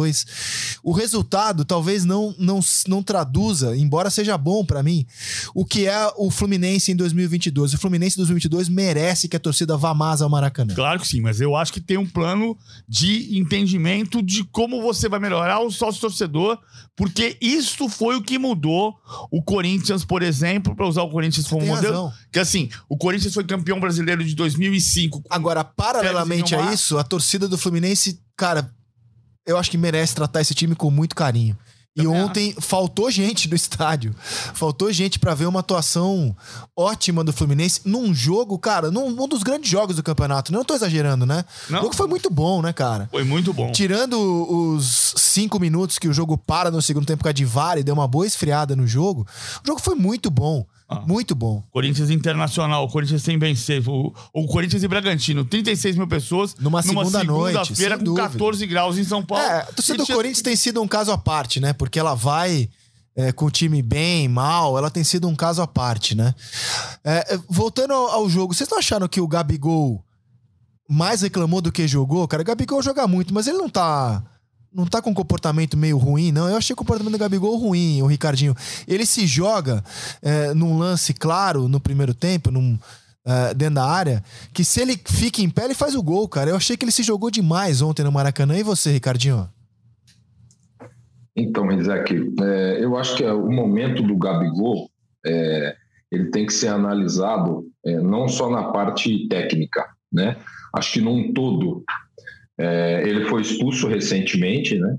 2-2. O resultado talvez não traduza, embora seja bom pra mim, o que é o Fluminense em 2022. O Fluminense em 2022 merece que a torcida vá mais ao Maracanã. Claro que sim, mas eu acho que tem um plano de entendimento de como você vai melhorar o sócio-torcedor, porque isso foi o que mudou o Corinthians, por exemplo, pra usar o Corinthians como modelo. Razão. Que assim, o Corinthians foi campeão brasileiro de 2005. Agora, paralelamente a isso, a torcida do Fluminense, cara, eu acho que merece tratar esse time com muito carinho. E ontem faltou gente no estádio. Faltou gente pra ver uma atuação ótima do Fluminense num jogo, cara, num dos grandes jogos do campeonato. Não tô exagerando, né? Não. O jogo foi muito bom, né, cara? Foi muito bom. Tirando os 5 minutos que o jogo para no segundo tempo com a Divari, deu uma boa esfriada no jogo, o jogo foi muito bom. Muito bom. Corinthians Internacional, o Corinthians sem vencer. O Corinthians e Bragantino, 36 mil pessoas numa segunda-feira com 14 graus em São Paulo. A torcida do Corinthians tem sido um caso à parte, né? Porque ela vai com o time bem, mal, ela tem sido um caso à parte, né? Voltando ao jogo, vocês não acharam que o Gabigol mais reclamou do que jogou? Cara, o Gabigol joga muito, mas ele não tá com um comportamento meio ruim, não. Eu achei o comportamento do Gabigol ruim, o Ricardinho. Ele se joga num lance claro no primeiro tempo, dentro da área, que se ele fica em pé, ele faz o gol, cara. Eu achei que ele se jogou demais ontem no Maracanã. E você, Ricardinho? Então, Isaac, eu acho que o momento do Gabigol, ele tem que ser analisado não só na parte técnica, né? Acho que num todo. Ele foi expulso recentemente, né?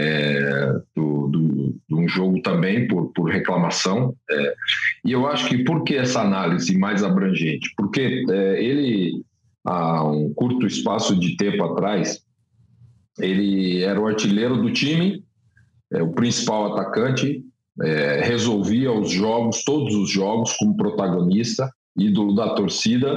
De um jogo também por reclamação. E eu acho que por que essa análise mais abrangente? Porque ele, há um curto espaço de tempo atrás, ele era o artilheiro do time, o principal atacante, resolvia os jogos, todos os jogos, como protagonista, ídolo da torcida,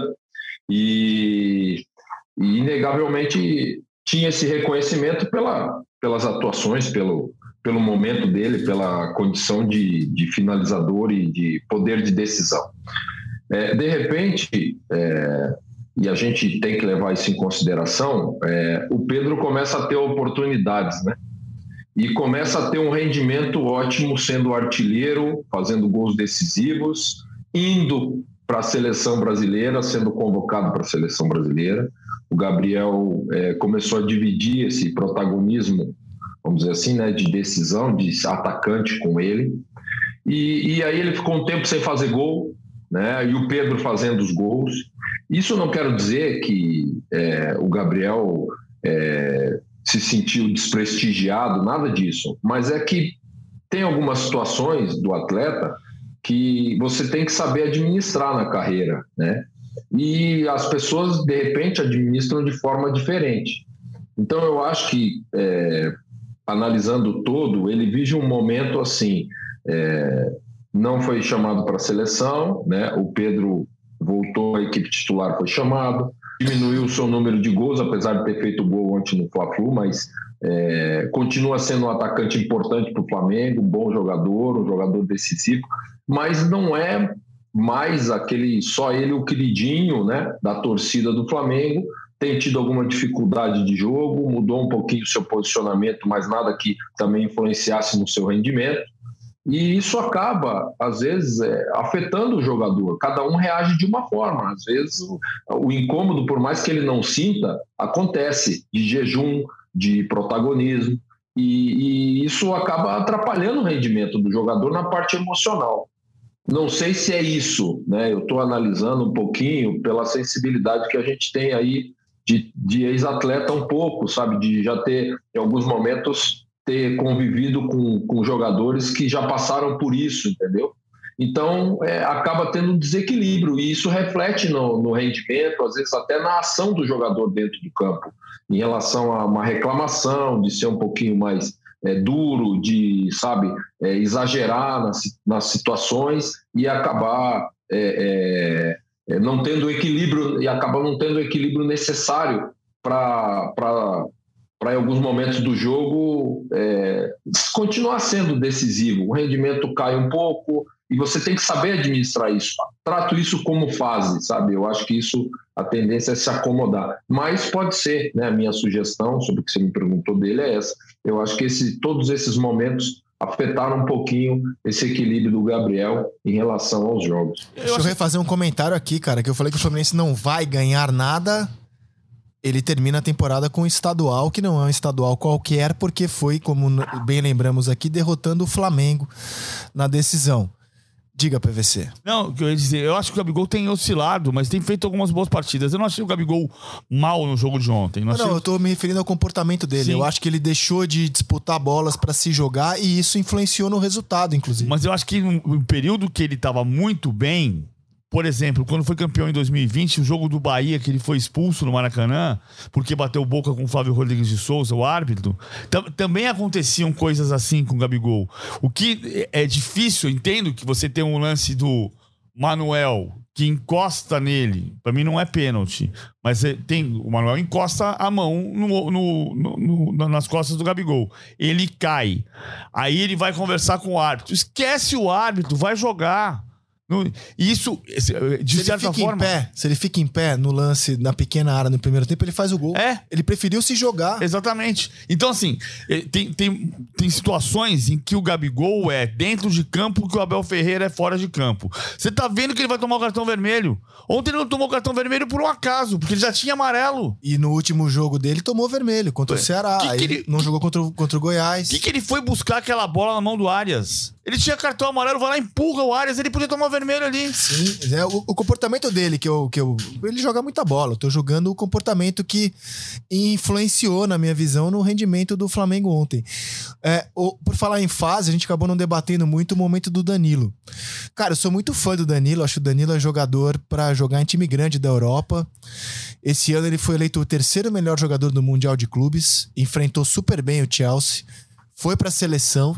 e inegavelmente tinha esse reconhecimento pelas atuações, pelo momento dele, pela condição de finalizador e de poder de decisão. De repente, e a gente tem que levar isso em consideração, o Pedro começa a ter oportunidades, né? E começa a ter um rendimento ótimo, sendo artilheiro, fazendo gols decisivos, indo para a seleção brasileira, sendo convocado para a seleção brasileira. O Gabriel começou a dividir esse protagonismo, vamos dizer assim, né, de decisão, de atacante com ele. E aí ele ficou um tempo sem fazer gol, né, e o Pedro fazendo os gols. Isso não quero dizer que o Gabriel se sentiu desprestigiado, nada disso. Mas é que tem algumas situações do atleta que você tem que saber administrar na carreira, né? E as pessoas, de repente, administram de forma diferente. Então, eu acho que, analisando todo, ele vive um momento assim, não foi chamado para a seleção, né? O Pedro voltou à equipe titular, foi chamado, diminuiu o seu número de gols, apesar de ter feito gol ontem no Fla-Flu, mas continua sendo um atacante importante para o Flamengo, um bom jogador, um jogador decisivo, mas não é mais só ele o queridinho, né, da torcida do Flamengo. Tem tido alguma dificuldade de jogo, mudou um pouquinho o seu posicionamento, mas nada que também influenciasse no seu rendimento. E isso acaba, às vezes, afetando o jogador. Cada um reage de uma forma. Às vezes, o incômodo, por mais que ele não sinta, acontece de jejum, de protagonismo. E isso acaba atrapalhando o rendimento do jogador na parte emocional. Não sei se é isso, né? Eu estou analisando um pouquinho pela sensibilidade que a gente tem aí de ex-atleta um pouco, sabe? De já ter, em alguns momentos, ter convivido com jogadores que já passaram por isso, entendeu? Então, acaba tendo um desequilíbrio e isso reflete no rendimento, às vezes até na ação do jogador dentro do campo, em relação a uma reclamação, de ser um pouquinho mais duro, de, sabe, exagerar nas situações e acabar não tendo o equilíbrio, e acaba não tendo o equilíbrio necessário para em alguns momentos do jogo continuar sendo decisivo. O rendimento cai um pouco e você tem que saber administrar isso. Trato isso como fase, sabe? Eu acho que isso, a tendência é se acomodar. Mas pode ser, né? A minha sugestão sobre o que você me perguntou dele é essa. Eu acho que todos esses momentos afetaram um pouquinho esse equilíbrio do Gabriel em relação aos jogos. Deixa eu refazer um comentário aqui, cara, que eu falei que o Fluminense não vai ganhar nada. Ele termina a temporada com um estadual, que não é um estadual qualquer, porque foi, como bem lembramos aqui, derrotando o Flamengo na decisão. Diga, PVC. Não, o que eu ia dizer, eu acho que o Gabigol tem oscilado, mas tem feito algumas boas partidas. Eu não achei o Gabigol mal no jogo de ontem. Não, eu tô me referindo ao comportamento dele. Sim. Eu acho que ele deixou de disputar bolas pra se jogar e isso influenciou no resultado, inclusive. Mas eu acho que no período que ele tava muito bem, por exemplo, quando foi campeão em 2020, o jogo do Bahia, que ele foi expulso no Maracanã, porque bateu boca com o Flávio Rodrigues de Souza, o árbitro, também aconteciam coisas assim com o Gabigol. O que é difícil, eu entendo que você tem um lance do Manuel, que encosta nele, pra mim não é pênalti, mas o Manuel encosta a mão nas costas do Gabigol. Ele cai. Aí ele vai conversar com o árbitro. Esquece o árbitro, vai jogar. Isso, de certa forma... Se ele fica em pé no lance, na pequena área no primeiro tempo, ele faz o gol. Ele preferiu se jogar. Exatamente. Então, assim, tem situações em que o Gabigol é dentro de campo, que o Abel Ferreira é fora de campo. Você tá vendo que ele vai tomar o cartão vermelho. Ontem ele não tomou o cartão vermelho por um acaso, porque ele já tinha amarelo. E no último jogo dele tomou vermelho, contra o Ceará. Ele não jogou contra o Goiás. Que ele foi buscar aquela bola na mão do Arias? Ele tinha cartão amarelo, vai lá, empurra o Arias, ele podia tomar vermelho ali. Sim, o comportamento dele, ele joga muita bola. Eu tô jogando o comportamento que influenciou, na minha visão, no rendimento do Flamengo ontem. Por falar em fase, a gente acabou não debatendo muito o momento do Danilo. Cara, eu sou muito fã do Danilo, acho que o Danilo é jogador pra jogar em time grande da Europa. Esse ano ele foi eleito o terceiro melhor jogador do Mundial de Clubes, enfrentou super bem o Chelsea, foi pra seleção.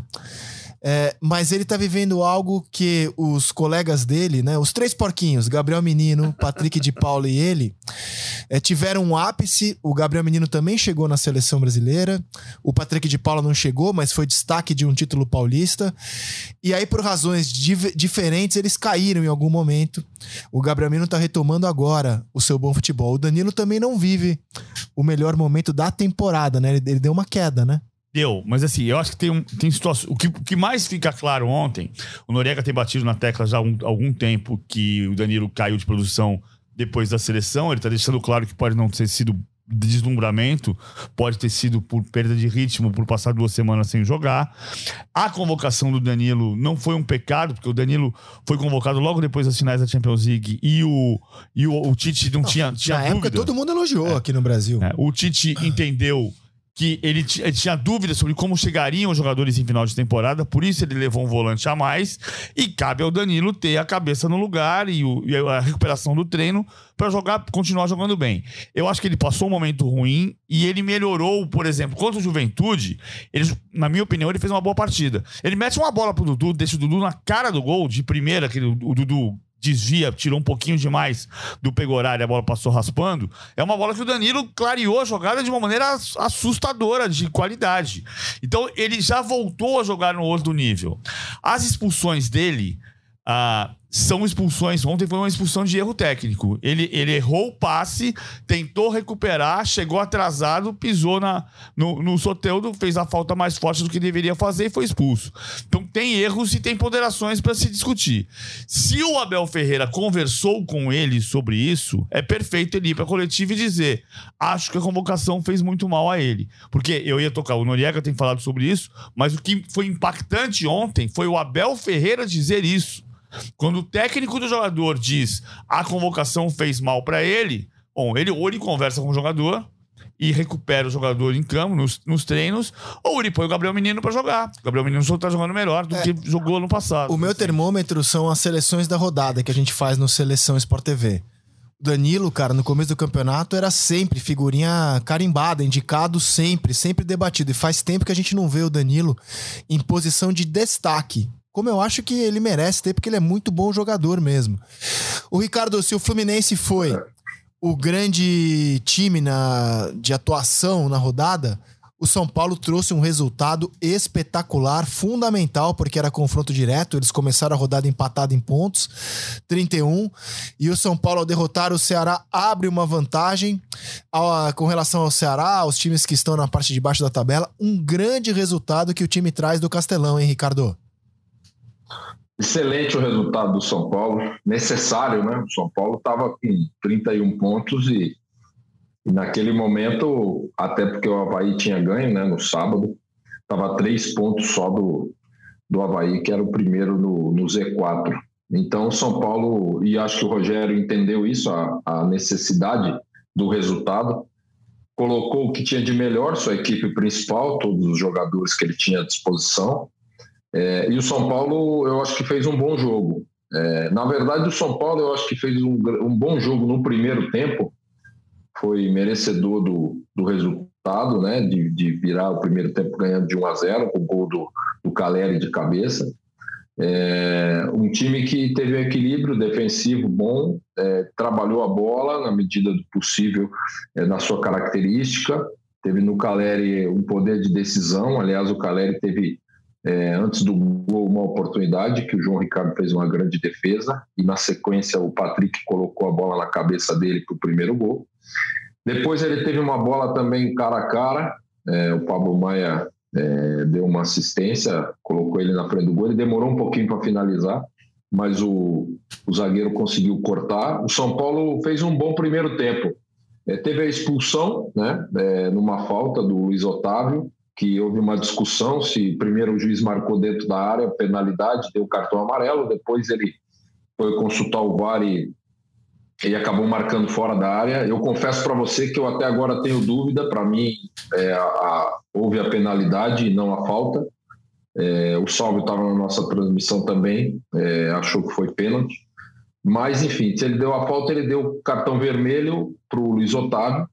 Mas ele tá vivendo algo que os colegas dele, né, os três porquinhos, Gabriel Menino, Patrick de Paula e ele, tiveram um ápice. O Gabriel Menino também chegou na seleção brasileira, o Patrick de Paula não chegou, mas foi destaque de um título paulista, e aí por razões diferentes eles caíram em algum momento. O Gabriel Menino tá retomando agora o seu bom futebol. O Danilo também não vive o melhor momento da temporada, né, ele deu uma queda, né? Deu, mas assim, eu acho que tem situações. O que mais fica claro ontem, o Noriega tem batido na tecla já há algum tempo que o Danilo caiu de produção depois da seleção. Ele tá deixando claro que pode não ter sido deslumbramento, pode ter sido por perda de ritmo, por passar 2 semanas sem jogar. A convocação do Danilo não foi um pecado, porque o Danilo foi convocado logo depois das finais da Champions League e o Tite não tinha na época dúvida. Todo mundo elogiou aqui no Brasil. O Tite entendeu que ele tinha dúvidas sobre como chegariam os jogadores em final de temporada, por isso ele levou um volante a mais, e cabe ao Danilo ter a cabeça no lugar e a recuperação do treino para continuar jogando bem. Eu acho que ele passou um momento ruim e ele melhorou, por exemplo, contra o Juventude, na minha opinião, ele fez uma boa partida. Ele mete uma bola pro Dudu, deixa o Dudu na cara do gol, de primeira, que o Dudu desvia, tirou um pouquinho demais do Pegoraro e a bola passou raspando. É uma bola que o Danilo clareou a jogada de uma maneira assustadora de qualidade. Então ele já voltou a jogar no outro nível. As expulsões dele são expulsões. Ontem foi uma expulsão de erro técnico. Ele errou o passe, tentou recuperar, chegou atrasado, pisou no Soteldo, fez a falta mais forte do que deveria fazer e foi expulso. Então tem erros e tem ponderações para se discutir. Se o Abel Ferreira conversou com ele sobre isso, é perfeito ele ir para a coletiva e dizer: acho que a convocação fez muito mal a ele. Porque eu ia tocar, o Noriega tem falado sobre isso, mas o que foi impactante ontem foi o Abel Ferreira dizer isso. Quando o técnico do jogador diz a convocação fez mal para ele, bom, ele conversa com o jogador e recupera o jogador em campo, nos treinos, ou ele põe o Gabriel Menino para jogar. O Gabriel Menino só tá jogando melhor do que jogou no passado. O meu termômetro são as seleções da rodada que a gente faz no Seleção Sport TV. O Danilo, cara, no começo do campeonato era sempre figurinha carimbada, indicado sempre debatido. E faz tempo que a gente não vê o Danilo em posição de destaque. Como eu acho que ele merece ter, porque ele é muito bom jogador mesmo. O Ricardo, se o Fluminense foi o grande time de atuação na rodada, o São Paulo trouxe um resultado espetacular, fundamental, porque era confronto direto. Eles começaram a rodada empatado em pontos, 31. E o São Paulo, ao derrotar o Ceará, abre uma vantagem com relação ao Ceará, aos times que estão na parte de baixo da tabela. Um grande resultado que o time traz do Castelão, hein, Ricardo? Excelente o resultado do São Paulo, necessário, né? O São Paulo estava com 31 pontos e naquele momento, até porque o Avaí tinha ganho, né, no sábado, estava 3 pontos só do Avaí, que era o primeiro no Z4. Então o São Paulo, e acho que o Rogério entendeu isso, a necessidade do resultado, colocou o que tinha de melhor, sua equipe principal, todos os jogadores que ele tinha à disposição. E o São Paulo, eu acho que fez um bom jogo. Na verdade, o São Paulo, eu acho que fez um bom jogo no primeiro tempo, foi merecedor do resultado, né, de virar o primeiro tempo ganhando de 1-0, com o gol do Caleri de cabeça. Um time que teve um equilíbrio defensivo bom, trabalhou a bola na medida do possível, na sua característica. Teve no Caleri um poder de decisão. Aliás, o Caleri teve, antes do gol, uma oportunidade que o João Ricardo fez uma grande defesa e na sequência o Patrick colocou a bola na cabeça dele para o primeiro gol. Depois ele teve uma bola também cara a cara, o Pablo Maia deu uma assistência, colocou ele na frente do gol. Ele demorou um pouquinho para finalizar, mas o zagueiro conseguiu cortar. O São Paulo fez um bom primeiro tempo. Teve a expulsão, né, numa falta do Luiz Otávio, que houve uma discussão se primeiro o juiz marcou dentro da área, penalidade, deu cartão amarelo, depois ele foi consultar o VAR e acabou marcando fora da área. Eu confesso para você que eu até agora tenho dúvida. Para mim, houve a penalidade e não a falta. O Salve estava na nossa transmissão também, achou que foi pênalti. Mas, enfim, se ele deu a falta, ele deu cartão vermelho para o Luiz Otávio.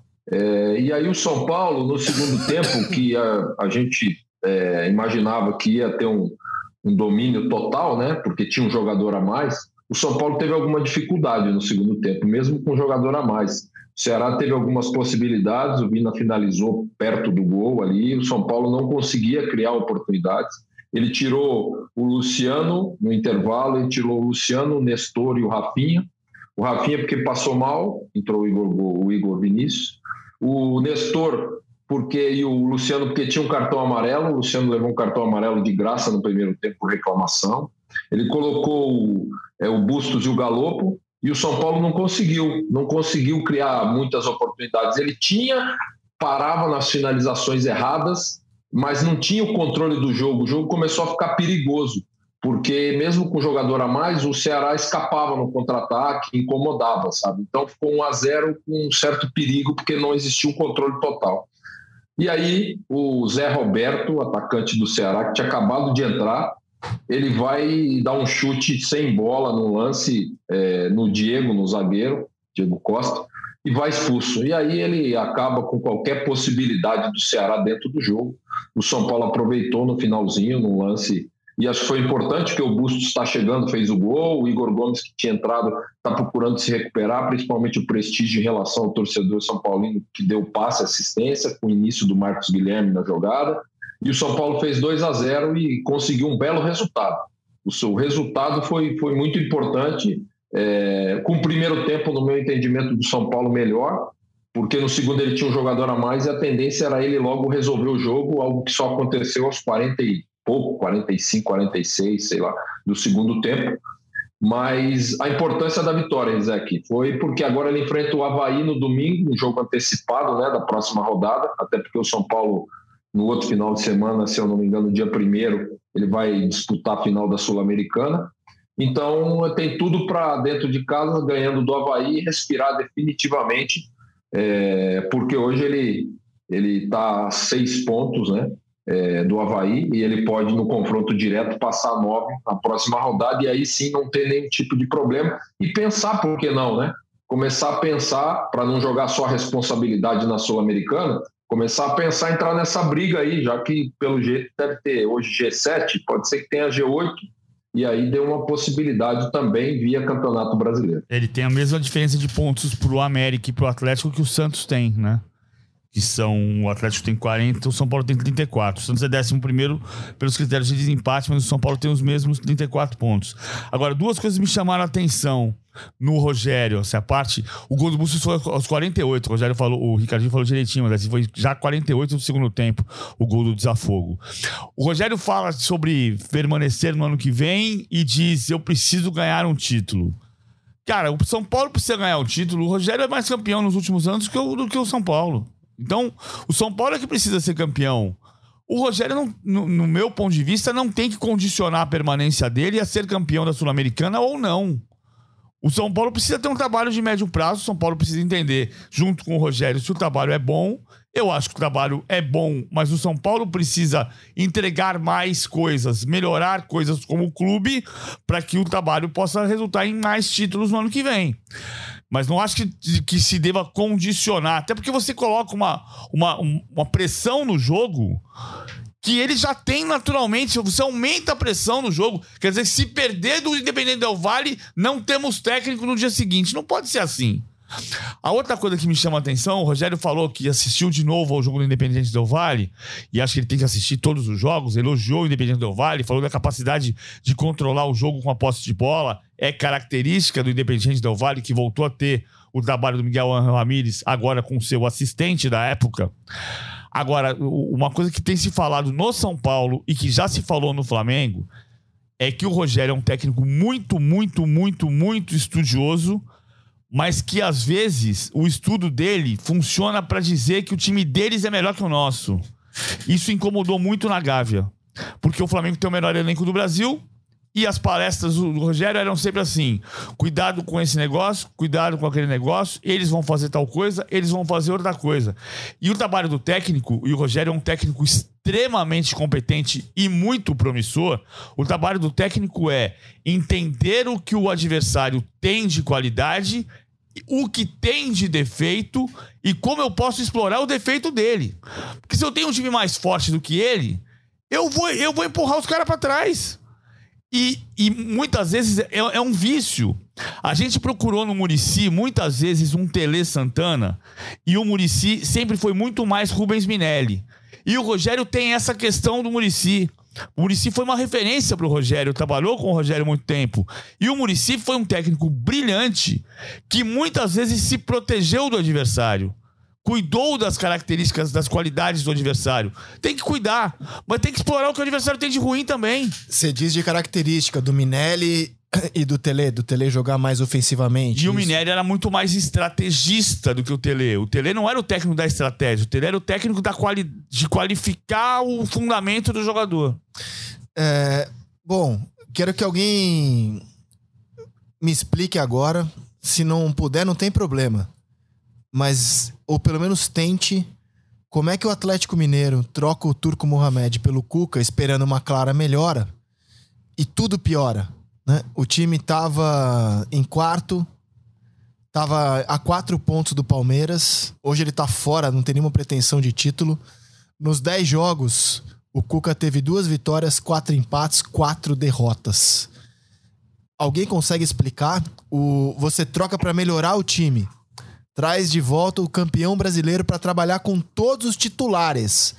E aí o São Paulo, no segundo tempo, que a gente imaginava que ia ter um domínio total, né, porque tinha um jogador a mais, o São Paulo teve alguma dificuldade no segundo tempo, mesmo com um jogador a mais. O Ceará teve algumas possibilidades, o Vina finalizou perto do gol ali, o São Paulo não conseguia criar oportunidades. Ele tirou o Luciano no intervalo, ele tirou o Luciano, o Nestor e o Rafinha. O Rafinha porque passou mal, entrou o Igor Vinícius. O Nestor e o Luciano porque tinha um cartão amarelo. O Luciano levou um cartão amarelo de graça no primeiro tempo por reclamação. Ele colocou o Bustos e o Galopo, e o São Paulo não conseguiu criar muitas oportunidades. Ele parava nas finalizações erradas, mas não tinha o controle do jogo. O jogo começou a ficar perigoso, porque mesmo com o jogador a mais, o Ceará escapava no contra-ataque, incomodava, sabe? Então ficou 1-0 com um certo perigo, porque não existia um controle total. E aí o Zé Roberto, atacante do Ceará, que tinha acabado de entrar, ele vai dar um chute sem bola no lance no Diego, no zagueiro, Diego Costa, e vai expulso. E aí ele acaba com qualquer possibilidade do Ceará dentro do jogo. O São Paulo aproveitou no finalzinho, no lance, e acho que foi importante, porque o Bustos está chegando, fez o gol, o Igor Gomes, que tinha entrado, está procurando se recuperar, principalmente o prestígio em relação ao torcedor são paulino, que deu passe e assistência, com o início do Marcos Guilherme na jogada, e o São Paulo fez 2-0 e conseguiu um belo resultado. O resultado foi muito importante, com o primeiro tempo, no meu entendimento, do São Paulo melhor, porque no segundo ele tinha um jogador a mais e a tendência era ele logo resolver o jogo, algo que só aconteceu aos 40 e pouco, 45, 46, sei lá, do segundo tempo. Mas a importância da vitória, Isaac, foi porque agora ele enfrenta o Avaí no domingo, um jogo antecipado, né, da próxima rodada, até porque o São Paulo, no outro final de semana, se eu não me engano, dia 1º, ele vai disputar a final da Sul-Americana. Então tem tudo para, dentro de casa, ganhando do Avaí, respirar definitivamente, porque hoje ele está a 6 pontos, né, do Avaí, e ele pode, no confronto direto, passar 9 na próxima rodada, e aí sim não ter nenhum tipo de problema, e pensar, por que não, né? Começar a pensar, para não jogar só a responsabilidade na Sul-Americana, começar a pensar em entrar nessa briga aí, já que pelo jeito deve ter hoje G7, pode ser que tenha G8, e aí deu uma possibilidade também via Campeonato Brasileiro. Ele tem a mesma diferença de pontos pro América e pro Atlético que o Santos tem, né? Que são, o Atlético tem 40, o São Paulo tem 34. O Santos é 11º pelos critérios de desempate, mas o São Paulo tem os mesmos 34 pontos. Agora, duas coisas me chamaram a atenção no Rogério, essa parte. O gol do Bustos foi aos 48. O Rogério falou, o Ricardinho falou direitinho, mas foi já 48 do segundo tempo, o gol do desafogo. O Rogério fala sobre permanecer no ano que vem e diz: eu preciso ganhar um título. Cara, o São Paulo precisa ganhar o título. O Rogério é mais campeão nos últimos anos do que o São Paulo. Então, o São Paulo é que precisa ser campeão. O Rogério, no meu ponto de vista, não tem que condicionar a permanência dele a ser campeão da Sul-Americana ou não. O São Paulo precisa ter um trabalho de médio prazo. O São Paulo precisa entender, junto com o Rogério, se o trabalho é bom. Eu acho que o trabalho é bom, mas o São Paulo precisa entregar mais coisas, melhorar coisas como clube, para que o trabalho possa resultar em mais títulos no ano que vem. Mas não acho que se deva condicionar, até porque você coloca uma pressão no jogo que ele já tem naturalmente. Você aumenta a pressão no jogo. Quer dizer, se perder do Independente Del Valle, não temos técnico no dia seguinte. Não pode ser assim. A outra coisa que me chama a atenção, o Rogério falou que assistiu de novo ao jogo do Independente Del Valle, e acho que ele tem que assistir todos os jogos, elogiou o Independente Del Valle, falou da capacidade de controlar o jogo com a posse de bola, é característica do Independente Del Valle, que voltou a ter o trabalho do Miguel Ángel Ramírez, agora com seu assistente da época. Agora, uma coisa que tem se falado no São Paulo e que já se falou no Flamengo, é que o Rogério é um técnico muito, muito, muito, muito estudioso, mas que às vezes o estudo dele funciona para dizer que o time deles é melhor que o nosso. Isso incomodou muito na Gávea, porque o Flamengo tem o melhor elenco do Brasil e as palestras do Rogério eram sempre assim: cuidado com esse negócio, cuidado com aquele negócio, eles vão fazer tal coisa, eles vão fazer outra coisa. E o trabalho do técnico, e o Rogério é um técnico extremamente competente e muito promissor, o trabalho do técnico é entender o que o adversário tem de qualidade, o que tem de defeito e como eu posso explorar o defeito dele. Porque se eu tenho um time mais forte do que ele, eu vou empurrar os caras para trás. E muitas vezes é um vício. A gente procurou no Muricy muitas vezes um Tele Santana, e o Muricy sempre foi muito mais Rubens Minelli. E o Rogério tem essa questão do Muricy. O Muricy foi uma referência para o Rogério, trabalhou com o Rogério há muito tempo. E o Muricy foi um técnico brilhante que muitas vezes se protegeu do adversário, cuidou das características, das qualidades do adversário. Tem que cuidar, mas tem que explorar o que o adversário tem de ruim também. Você diz de característica do Minelli e do Tele jogar mais ofensivamente. E o Minelli era muito mais estrategista do que o Tele. O Tele não era o técnico da estratégia, o Tele era o técnico de qualificar o fundamento do jogador. Bom, quero que alguém me explique agora. Se não puder, não tem problema. Mas, ou pelo menos tente como é que o Atlético Mineiro troca o Turco Mohamed pelo Cuca esperando uma clara melhora e tudo piora, né? O time tava em quarto, tava a 4 pontos do Palmeiras, hoje ele tá fora, não tem nenhuma pretensão de título. Nos 10 jogos, o Cuca teve 2 vitórias, 4 empates, 4 derrotas. Alguém consegue explicar? Você troca para melhorar o time, traz de volta o campeão brasileiro para trabalhar com todos os titulares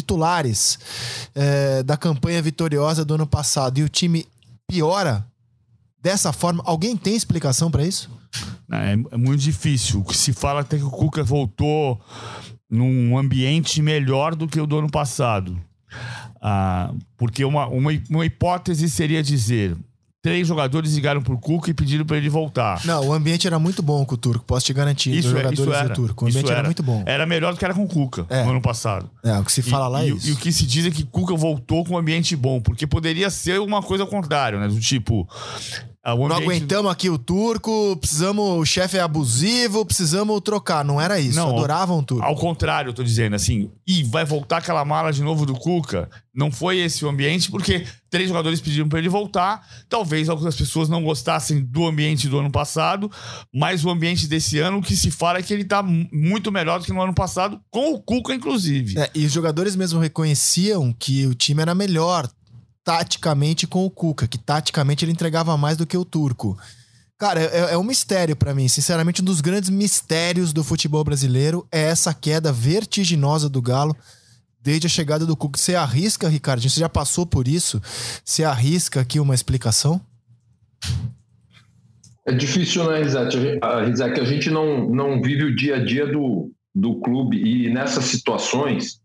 da campanha vitoriosa do ano passado, e o time piora dessa forma. Alguém tem explicação para isso? É muito difícil. O que se fala até que o Cuca voltou num ambiente melhor do que o do ano passado. Porque uma hipótese seria dizer: 3 jogadores ligaram pro Cuca e pediram para ele voltar. Não, o ambiente era muito bom com o Turco, posso te garantir. Os jogadores do Turco. O ambiente era muito bom. Era melhor do que era com o Cuca no ano passado. O que se fala lá é isso. E o que se diz é que Cuca voltou com um ambiente bom, porque poderia ser uma coisa ao contrário, né? Do tipo... Não aguentamos aqui o Turco, o chefe é abusivo, precisamos trocar. Não era isso, adoravam o Turco. Ao contrário, eu tô dizendo assim, vai voltar aquela mala de novo do Cuca. Não foi esse o ambiente, porque 3 jogadores pediram pra ele voltar. Talvez algumas pessoas não gostassem do ambiente do ano passado, mas o ambiente desse ano, o que se fala é que ele tá muito melhor do que no ano passado, com o Cuca, inclusive. E os jogadores mesmo reconheciam que o time era melhor taticamente com o Cuca, que taticamente ele entregava mais do que o Turco. Cara, é um mistério pra mim, sinceramente, um dos grandes mistérios do futebol brasileiro é essa queda vertiginosa do Galo desde a chegada do Cuca. Você arrisca, Ricardinho, você já passou por isso, você arrisca aqui uma explicação? É difícil, né, Rizek? A gente não vive o dia a dia do clube, e nessas situações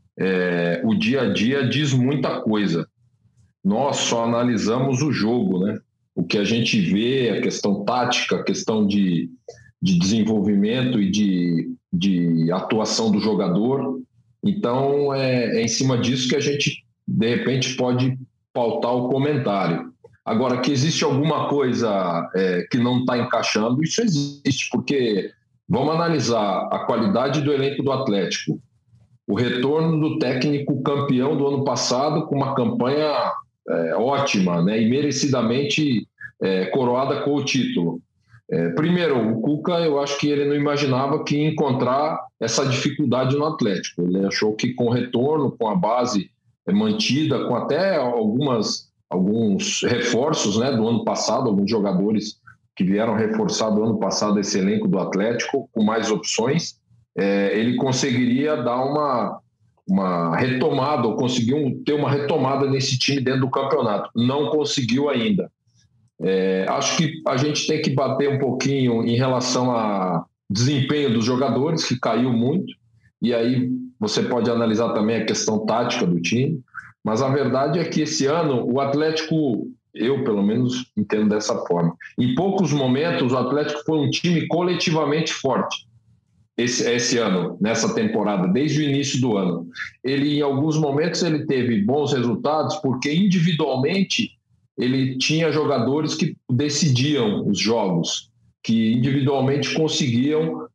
o dia a dia diz muita coisa. Nós só analisamos o jogo, né? O que a gente vê, a questão tática, a questão de desenvolvimento e de atuação do jogador. Então, é em cima disso que a gente, de repente, pode pautar o comentário. Agora, que existe alguma coisa que não está encaixando, isso existe, porque vamos analisar a qualidade do elenco do Atlético. O retorno do técnico campeão do ano passado com uma campanha ótima, né, e merecidamente coroada com o título. Primeiro, o Cuca, eu acho que ele não imaginava que ia encontrar essa dificuldade no Atlético. Ele achou que com o retorno, com a base mantida, com até alguns reforços, né, do ano passado, alguns jogadores que vieram reforçar do ano passado esse elenco do Atlético, com mais opções, ele conseguiria dar uma retomada, ou conseguiu ter uma retomada nesse time dentro do campeonato. Não conseguiu ainda. Acho que a gente tem que bater um pouquinho em relação ao desempenho dos jogadores, que caiu muito, e aí você pode analisar também a questão tática do time, mas a verdade é que esse ano o Atlético, eu pelo menos entendo dessa forma, em poucos momentos o Atlético foi um time coletivamente forte. Esse ano, nessa temporada, desde o início do ano. Ele, em alguns momentos, ele teve bons resultados porque individualmente ele tinha jogadores que decidiam os jogos, que individualmente conseguiam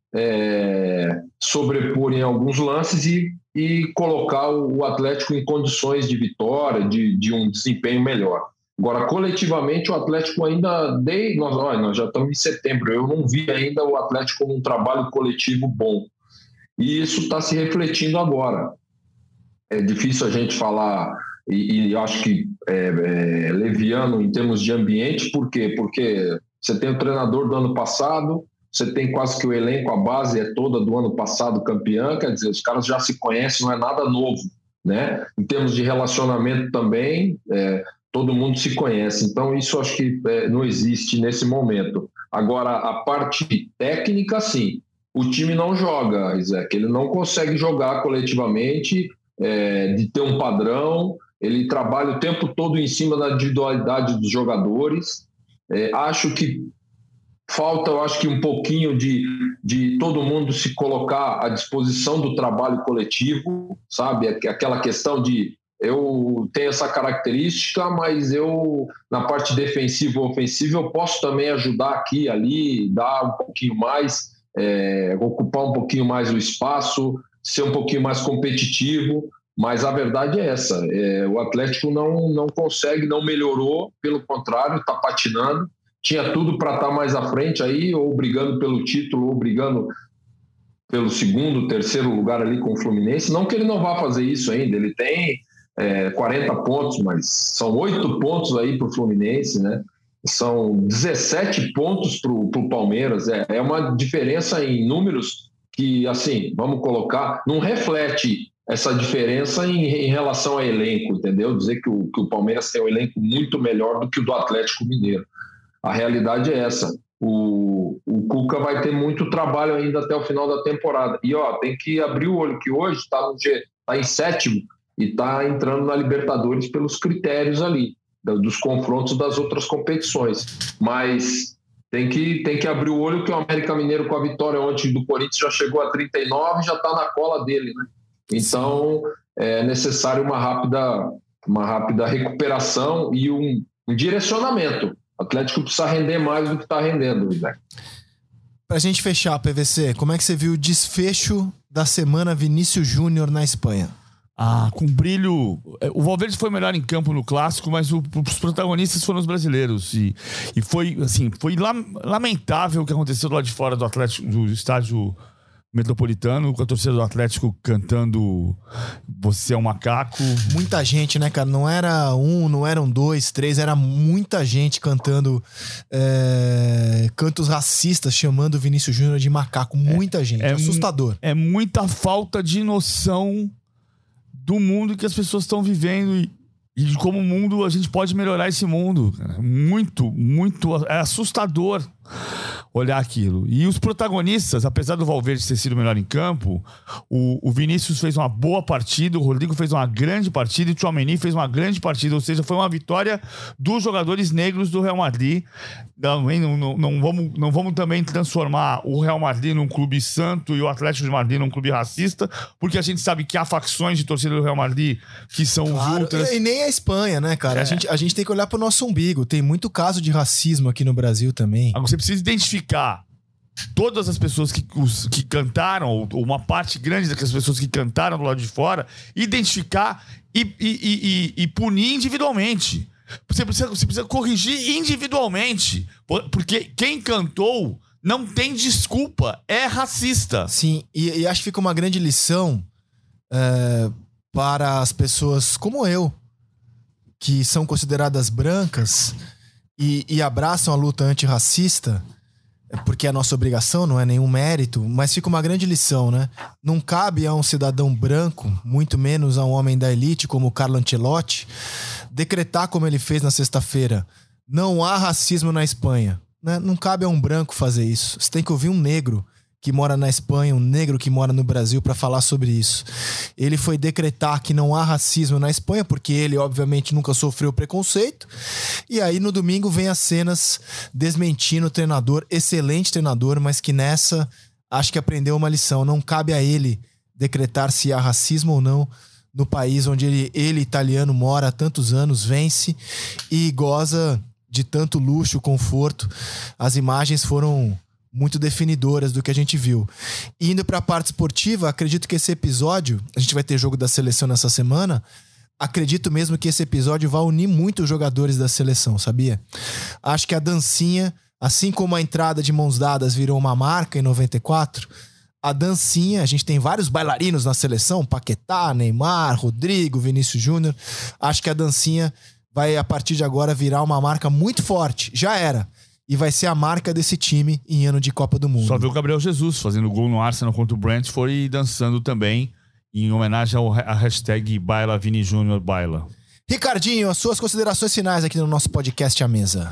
sobrepor em alguns lances e colocar o Atlético em condições de vitória, de um desempenho melhor. Agora, coletivamente, o Atlético ainda... Nós já estamos em setembro, eu não vi ainda o Atlético com um trabalho coletivo bom. E isso está se refletindo agora. É difícil a gente falar, e eu acho que leviano em termos de ambiente, por quê? Porque você tem o treinador do ano passado, você tem quase que o elenco, a base é toda do ano passado campeã, quer dizer, os caras já se conhecem, não é nada novo, né? Em termos de relacionamento também... todo mundo se conhece, então isso acho que não existe nesse momento. Agora, a parte técnica, sim, o time não joga, Isaac, ele não consegue jogar coletivamente, de ter um padrão, ele trabalha o tempo todo em cima da individualidade dos jogadores. Acho que falta, um pouquinho de todo mundo se colocar à disposição do trabalho coletivo, sabe? Aquela questão de eu tenho essa característica, mas eu, na parte defensiva ou ofensiva, eu posso também ajudar aqui e ali, dar um pouquinho mais, ocupar um pouquinho mais o espaço, ser um pouquinho mais competitivo, mas a verdade é essa, o Atlético não consegue, não melhorou, pelo contrário, está patinando, tinha tudo para estar mais à frente aí, ou brigando pelo título, ou brigando pelo segundo, terceiro lugar ali com o Fluminense. Não que ele não vá fazer isso ainda, ele tem 40 pontos, mas são 8 pontos aí para o Fluminense, né? São 17 pontos para o Palmeiras, é uma diferença em números que, assim, vamos colocar, não reflete essa diferença em relação ao elenco, entendeu? Dizer que o Palmeiras tem um elenco muito melhor do que o do Atlético Mineiro. A realidade é essa. O Cuca vai ter muito trabalho ainda até o final da temporada. E tem que abrir o olho, que hoje está em sétimo e está entrando na Libertadores pelos critérios ali, dos confrontos das outras competições. Mas tem que abrir o olho, que o América Mineiro, com a vitória ontem do Corinthians, já chegou a 39 e já está na cola dele, né? Então é necessário uma rápida recuperação e um direcionamento. O Atlético precisa render mais do que está rendendo, né? Pra gente fechar, PVC, como é que você viu o desfecho da semana Vinícius Júnior na Espanha? Com brilho. O Valverde foi melhor em campo no Clássico, mas os protagonistas foram os brasileiros. E foi, assim, foi lamentável o que aconteceu do lado de fora do Atlético, do estádio Metropolitano, com a torcida do Atlético cantando "Você é um macaco". Muita gente, né, cara? Não era não eram 2, 3, era muita gente cantando cantos racistas, chamando o Vinícius Júnior de macaco. Muita gente, assustador. É muita falta de noção do mundo que as pessoas estão vivendo e de como o mundo, a gente pode melhorar esse mundo. Muito, muito, é assustador olhar aquilo. E os protagonistas, apesar do Valverde ter sido melhor em campo, o Vinícius fez uma boa partida, o Rodrigo fez uma grande partida e o Tchouaméni fez uma grande partida, ou seja, foi uma vitória dos jogadores negros do Real Madrid. Não vamos também transformar o Real Madrid num clube santo e o Atlético de Madrid num clube racista, porque a gente sabe que há facções de torcida do Real Madrid que são ultras. E nem a Espanha, né, cara? A gente tem que olhar pro nosso umbigo. Tem muito caso de racismo aqui no Brasil também. Você precisa identificar todas as pessoas que cantaram, ou uma parte grande daquelas pessoas que cantaram do lado de fora, identificar e punir individualmente. Você precisa corrigir individualmente, porque quem cantou não tem desculpa, é racista. Sim, e acho que fica uma grande lição para as pessoas como eu, que são consideradas brancas e abraçam a luta antirracista, porque é a nossa obrigação, não é nenhum mérito, mas fica uma grande lição, né? Não cabe a um cidadão branco, muito menos a um homem da elite como o Carlo Ancelotti, decretar como ele fez na sexta-feira: não há racismo na Espanha, né? Não cabe a um branco fazer isso. Você tem que ouvir um negro que mora na Espanha, um negro que mora no Brasil, para falar sobre isso. Ele foi decretar que não há racismo na Espanha, porque ele, obviamente, nunca sofreu preconceito. E aí, no domingo, vem as cenas desmentindo o treinador, excelente treinador, mas que nessa, acho que aprendeu uma lição. Não cabe a ele decretar se há racismo ou não no país onde ele italiano, mora há tantos anos, vence e goza de tanto luxo, conforto. As imagens foram muito definidoras do que a gente viu. E indo para a parte esportiva, acredito que esse episódio, a gente vai ter jogo da seleção nessa semana, acredito mesmo que esse episódio vai unir muito os jogadores da seleção, sabia? Acho que a dancinha, assim como a entrada de mãos dadas virou uma marca em 94, a dancinha, a gente tem vários bailarinos na seleção, Paquetá, Neymar, Rodrigo, Vinícius Júnior, acho que a dancinha vai a partir de agora virar uma marca muito forte, já era. E vai ser a marca desse time em ano de Copa do Mundo. Só viu o Gabriel Jesus fazendo gol no Arsenal contra o Brentford e dançando também, em homenagem à hashtag Baila Vini Júnior Baila. Ricardinho, as suas considerações finais aqui no nosso podcast à mesa.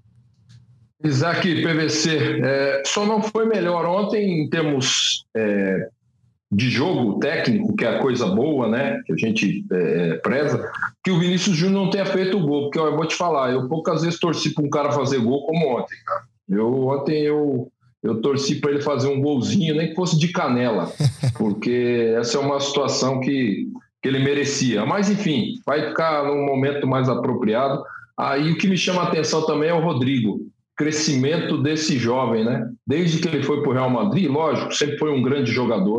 Isaac, PVC, só não foi melhor ontem em termos de jogo técnico, que é a coisa boa, né, que a gente preza, que o Vinícius Júnior não tenha feito o gol, porque eu vou te falar, eu poucas vezes torci para um cara fazer gol como ontem, cara. Ontem eu torci para ele fazer um golzinho, nem que fosse de canela, porque essa é uma situação que ele merecia. Mas enfim, vai ficar num momento mais apropriado. Aí o que me chama a atenção também é o Rodrigo, crescimento desse jovem, né? Desde que ele foi para o Real Madrid, lógico, sempre foi um grande jogador,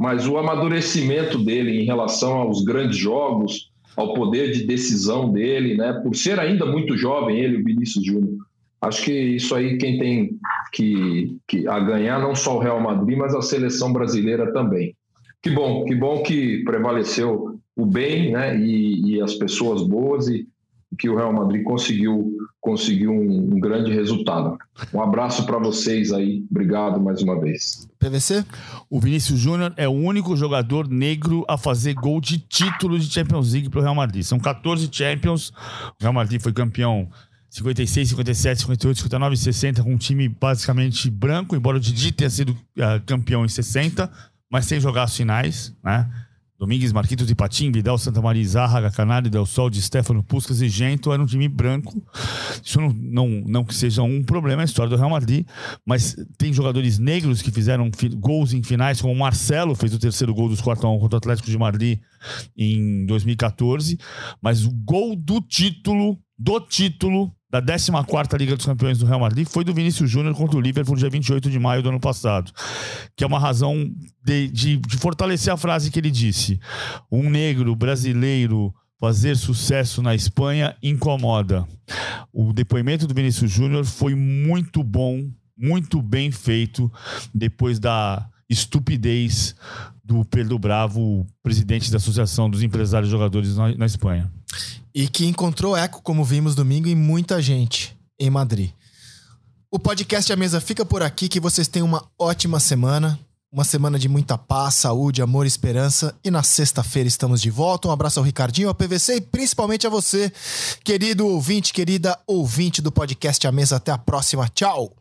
mas o amadurecimento dele em relação aos grandes jogos, ao poder de decisão dele, né? Por ser ainda muito jovem, ele, o Vinícius Júnior. Acho que isso aí quem tem que a ganhar, não só o Real Madrid, mas a seleção brasileira também. Que bom que prevaleceu o bem, né? E as pessoas boas, e que o Real Madrid conseguiu um grande resultado. Um abraço para vocês aí. Obrigado mais uma vez. PVC? O Vinícius Júnior é o único jogador negro a fazer gol de título de Champions League para o Real Madrid. São 14 Champions. O Real Madrid foi campeão 56, 57, 58, 59 e 60 com um time basicamente branco, embora o Didi tenha sido campeão em 60, mas sem jogar as finais, né? Domingues, Marquitos de Patim, Vidal, Santa Maria, Zárraga, Canário, Del Sol, Di Stefano, Puskas e Gento. Era um time branco. Isso não que seja um problema, é a história do Real Madrid, mas tem jogadores negros que fizeram gols em finais, como o Marcelo fez o terceiro gol dos 4-1 contra o Atlético de Madrid em 2014, mas o gol do título da 14ª Liga dos Campeões do Real Madrid foi do Vinícius Júnior contra o Liverpool, dia 28 de maio do ano passado. Que é uma razão de fortalecer a frase que ele disse. Um negro brasileiro fazer sucesso na Espanha incomoda. O depoimento do Vinícius Júnior foi muito bom, muito bem feito, depois da estupidez do Pedro Bravo, presidente da Associação dos Empresários e Jogadores na Espanha. E que encontrou eco, como vimos domingo, em muita gente em Madrid. O podcast A Mesa fica por aqui, que vocês tenham uma ótima semana. Uma semana de muita paz, saúde, amor e esperança. E na sexta-feira estamos de volta. Um abraço ao Ricardinho, ao PVC e principalmente a você, querido ouvinte, querida ouvinte do podcast A Mesa. Até a próxima. Tchau!